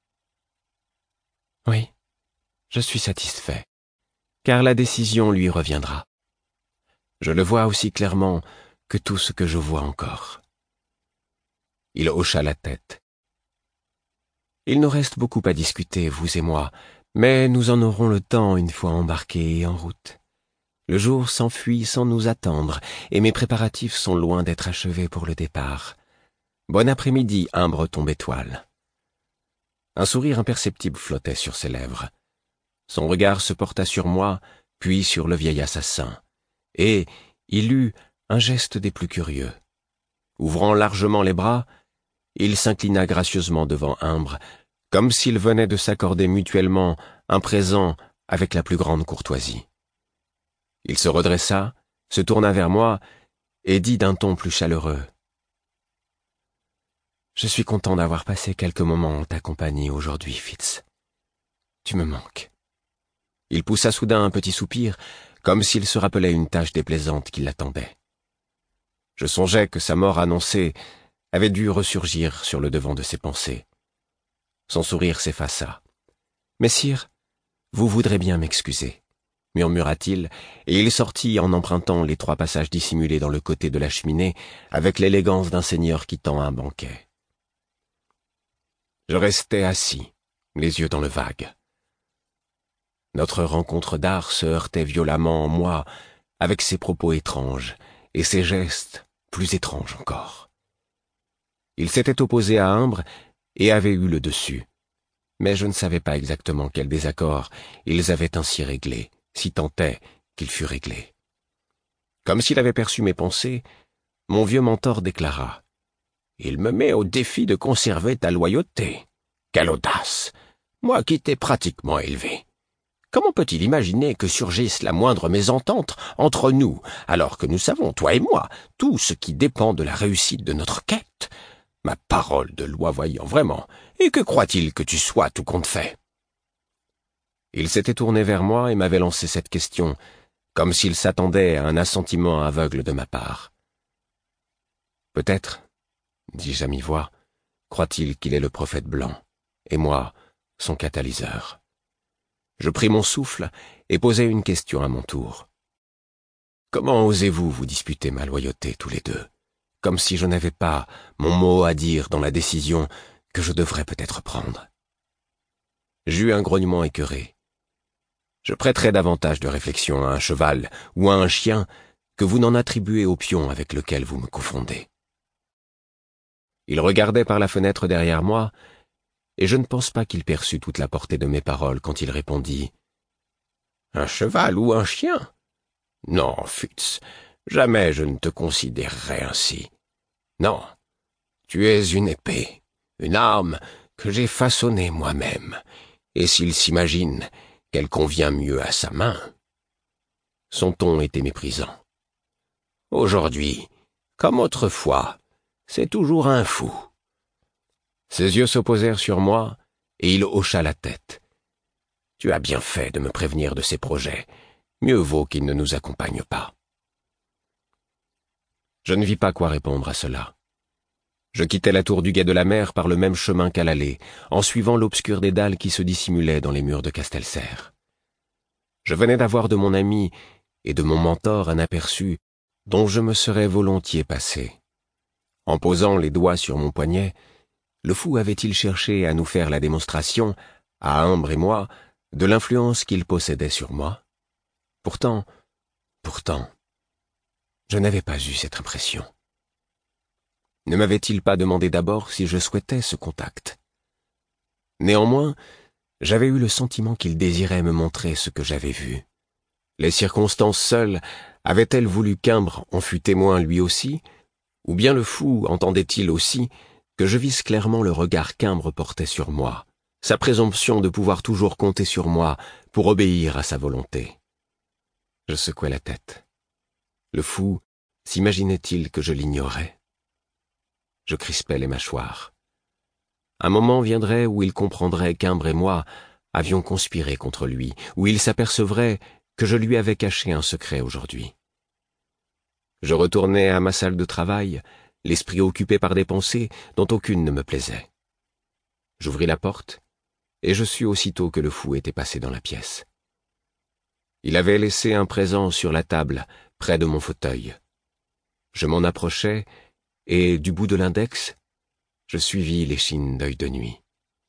« Oui, je suis satisfait, car la décision lui reviendra. Je le vois aussi clairement que tout ce que je vois encore. » Il hocha la tête. Il nous reste beaucoup à discuter, vous et moi, mais nous en aurons le temps une fois embarqués et en route. Le jour s'enfuit sans nous attendre, et mes préparatifs sont loin d'être achevés pour le départ. Bon après-midi, humble breton étoile. Un sourire imperceptible flottait sur ses lèvres. Son regard se porta sur moi, puis sur le vieil assassin, et il eut un geste des plus curieux. Ouvrant largement les bras, il s'inclina gracieusement devant Imbre, comme s'ils venaient de s'accorder mutuellement un présent avec la plus grande courtoisie. Il se redressa, se tourna vers moi et dit d'un ton plus chaleureux. « Je suis content d'avoir passé quelques moments en ta compagnie aujourd'hui, Fitz. Tu me manques. » Il poussa soudain un petit soupir, comme s'il se rappelait une tâche déplaisante qui l'attendait. Je songeais que sa mort annoncée avait dû ressurgir sur le devant de ses pensées. Son sourire s'effaça. « Messire, vous voudrez bien m'excuser, » murmura-t-il, et il sortit en empruntant les trois passages dissimulés dans le côté de la cheminée avec l'élégance d'un seigneur quittant un banquet. Je restais assis, les yeux dans le vague. Notre rencontre d'art se heurtait violemment en moi avec ses propos étranges et ses gestes plus étranges encore. Il s'était opposé à Imbre et avait eu le dessus, mais je ne savais pas exactement quel désaccord ils avaient ainsi réglé, si tant est qu'il fût réglé. Comme s'il avait perçu mes pensées, mon vieux mentor déclara « Il me met au défi de conserver ta loyauté. Quelle audace! Moi qui t'ai pratiquement élevé. Comment peut-il imaginer que surgisse la moindre mésentente entre nous, alors que nous savons, toi et moi, tout ce qui dépend de la réussite de notre quête? Ma parole de loi voyant, vraiment, et que croit-il que tu sois tout compte fait ?» Il s'était tourné vers moi et m'avait lancé cette question, comme s'il s'attendait à un assentiment aveugle de ma part. « Peut-être, dis-je à mi-voix, croit-il qu'il est le prophète blanc, et moi, son catalyseur. » Je pris mon souffle et posai une question à mon tour. « Comment osez-vous vous disputer ma loyauté tous les deux, comme si je n'avais pas mon mot à dire dans la décision que je devrais peut-être prendre ?» J'eus un grognement écœuré. Je prêterais davantage de réflexion à un cheval ou à un chien que vous n'en attribuez au pion avec lequel vous me confondez. Il regardait par la fenêtre derrière moi, et je ne pense pas qu'il perçut toute la portée de mes paroles quand il répondit « Un cheval ou un chien? Non, Fitz, jamais je ne te considérerai ainsi. Non, tu es une épée, une arme que j'ai façonnée moi-même, et s'il s'imagine qu'elle convient mieux à sa main... » Son ton était méprisant. « Aujourd'hui, comme autrefois, c'est toujours un fou. » Ses yeux s'opposèrent sur moi, et il hocha la tête. « Tu as bien fait de me prévenir de ces projets. Mieux vaut qu'ils ne nous accompagnent pas. » Je ne vis pas quoi répondre à cela. Je quittai la tour du guet de la mer par le même chemin qu'à l'aller, en suivant l'obscur dédale qui se dissimulait dans les murs de Castelserre. Je venais d'avoir de mon ami et de mon mentor un aperçu dont je me serais volontiers passé. En posant les doigts sur mon poignet, le fou avait-il cherché à nous faire la démonstration, à Imbre et moi, de l'influence qu'il possédait sur moi? Pourtant, pourtant, je n'avais pas eu cette impression. Ne m'avait-il pas demandé d'abord si je souhaitais ce contact? Néanmoins, j'avais eu le sentiment qu'il désirait me montrer ce que j'avais vu. Les circonstances seules avaient-elles voulu qu'Imbre en fût témoin lui aussi, ou bien le fou entendait-il aussi que je visse clairement le regard qu'Imbre portait sur moi, sa présomption de pouvoir toujours compter sur moi pour obéir à sa volonté? Je secouai la tête. Le fou s'imaginait-il que je l'ignorais? Je crispais les mâchoires. Un moment viendrait où il comprendrait qu'Imbre et moi avions conspiré contre lui, où il s'apercevrait que je lui avais caché un secret aujourd'hui. Je retournai à ma salle de travail, l'esprit occupé par des pensées dont aucune ne me plaisait. J'ouvris la porte, et je sus aussitôt que le fou était passé dans la pièce. Il avait laissé un présent sur la table, près de mon fauteuil. Je m'en approchai, et, du bout de l'index, je suivis l'échine d'œil de nuit.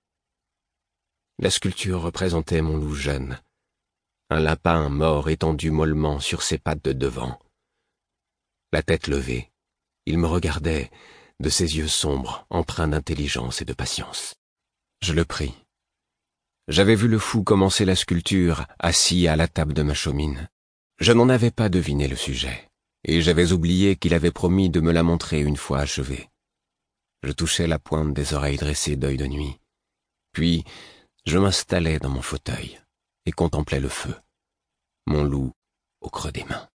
La sculpture représentait mon loup jeune, un lapin mort étendu mollement sur ses pattes de devant. La tête levée, il me regardait de ses yeux sombres, empreints d'intelligence et de patience. Je le pris. J'avais vu le fou commencer la sculpture, assis à la table de ma chaumine. Je n'en avais pas deviné le sujet, et j'avais oublié qu'il avait promis de me la montrer une fois achevée. Je touchais la pointe des oreilles dressées d'œil de nuit. Puis, je m'installais dans mon fauteuil et contemplais le feu, mon loup au creux des mains.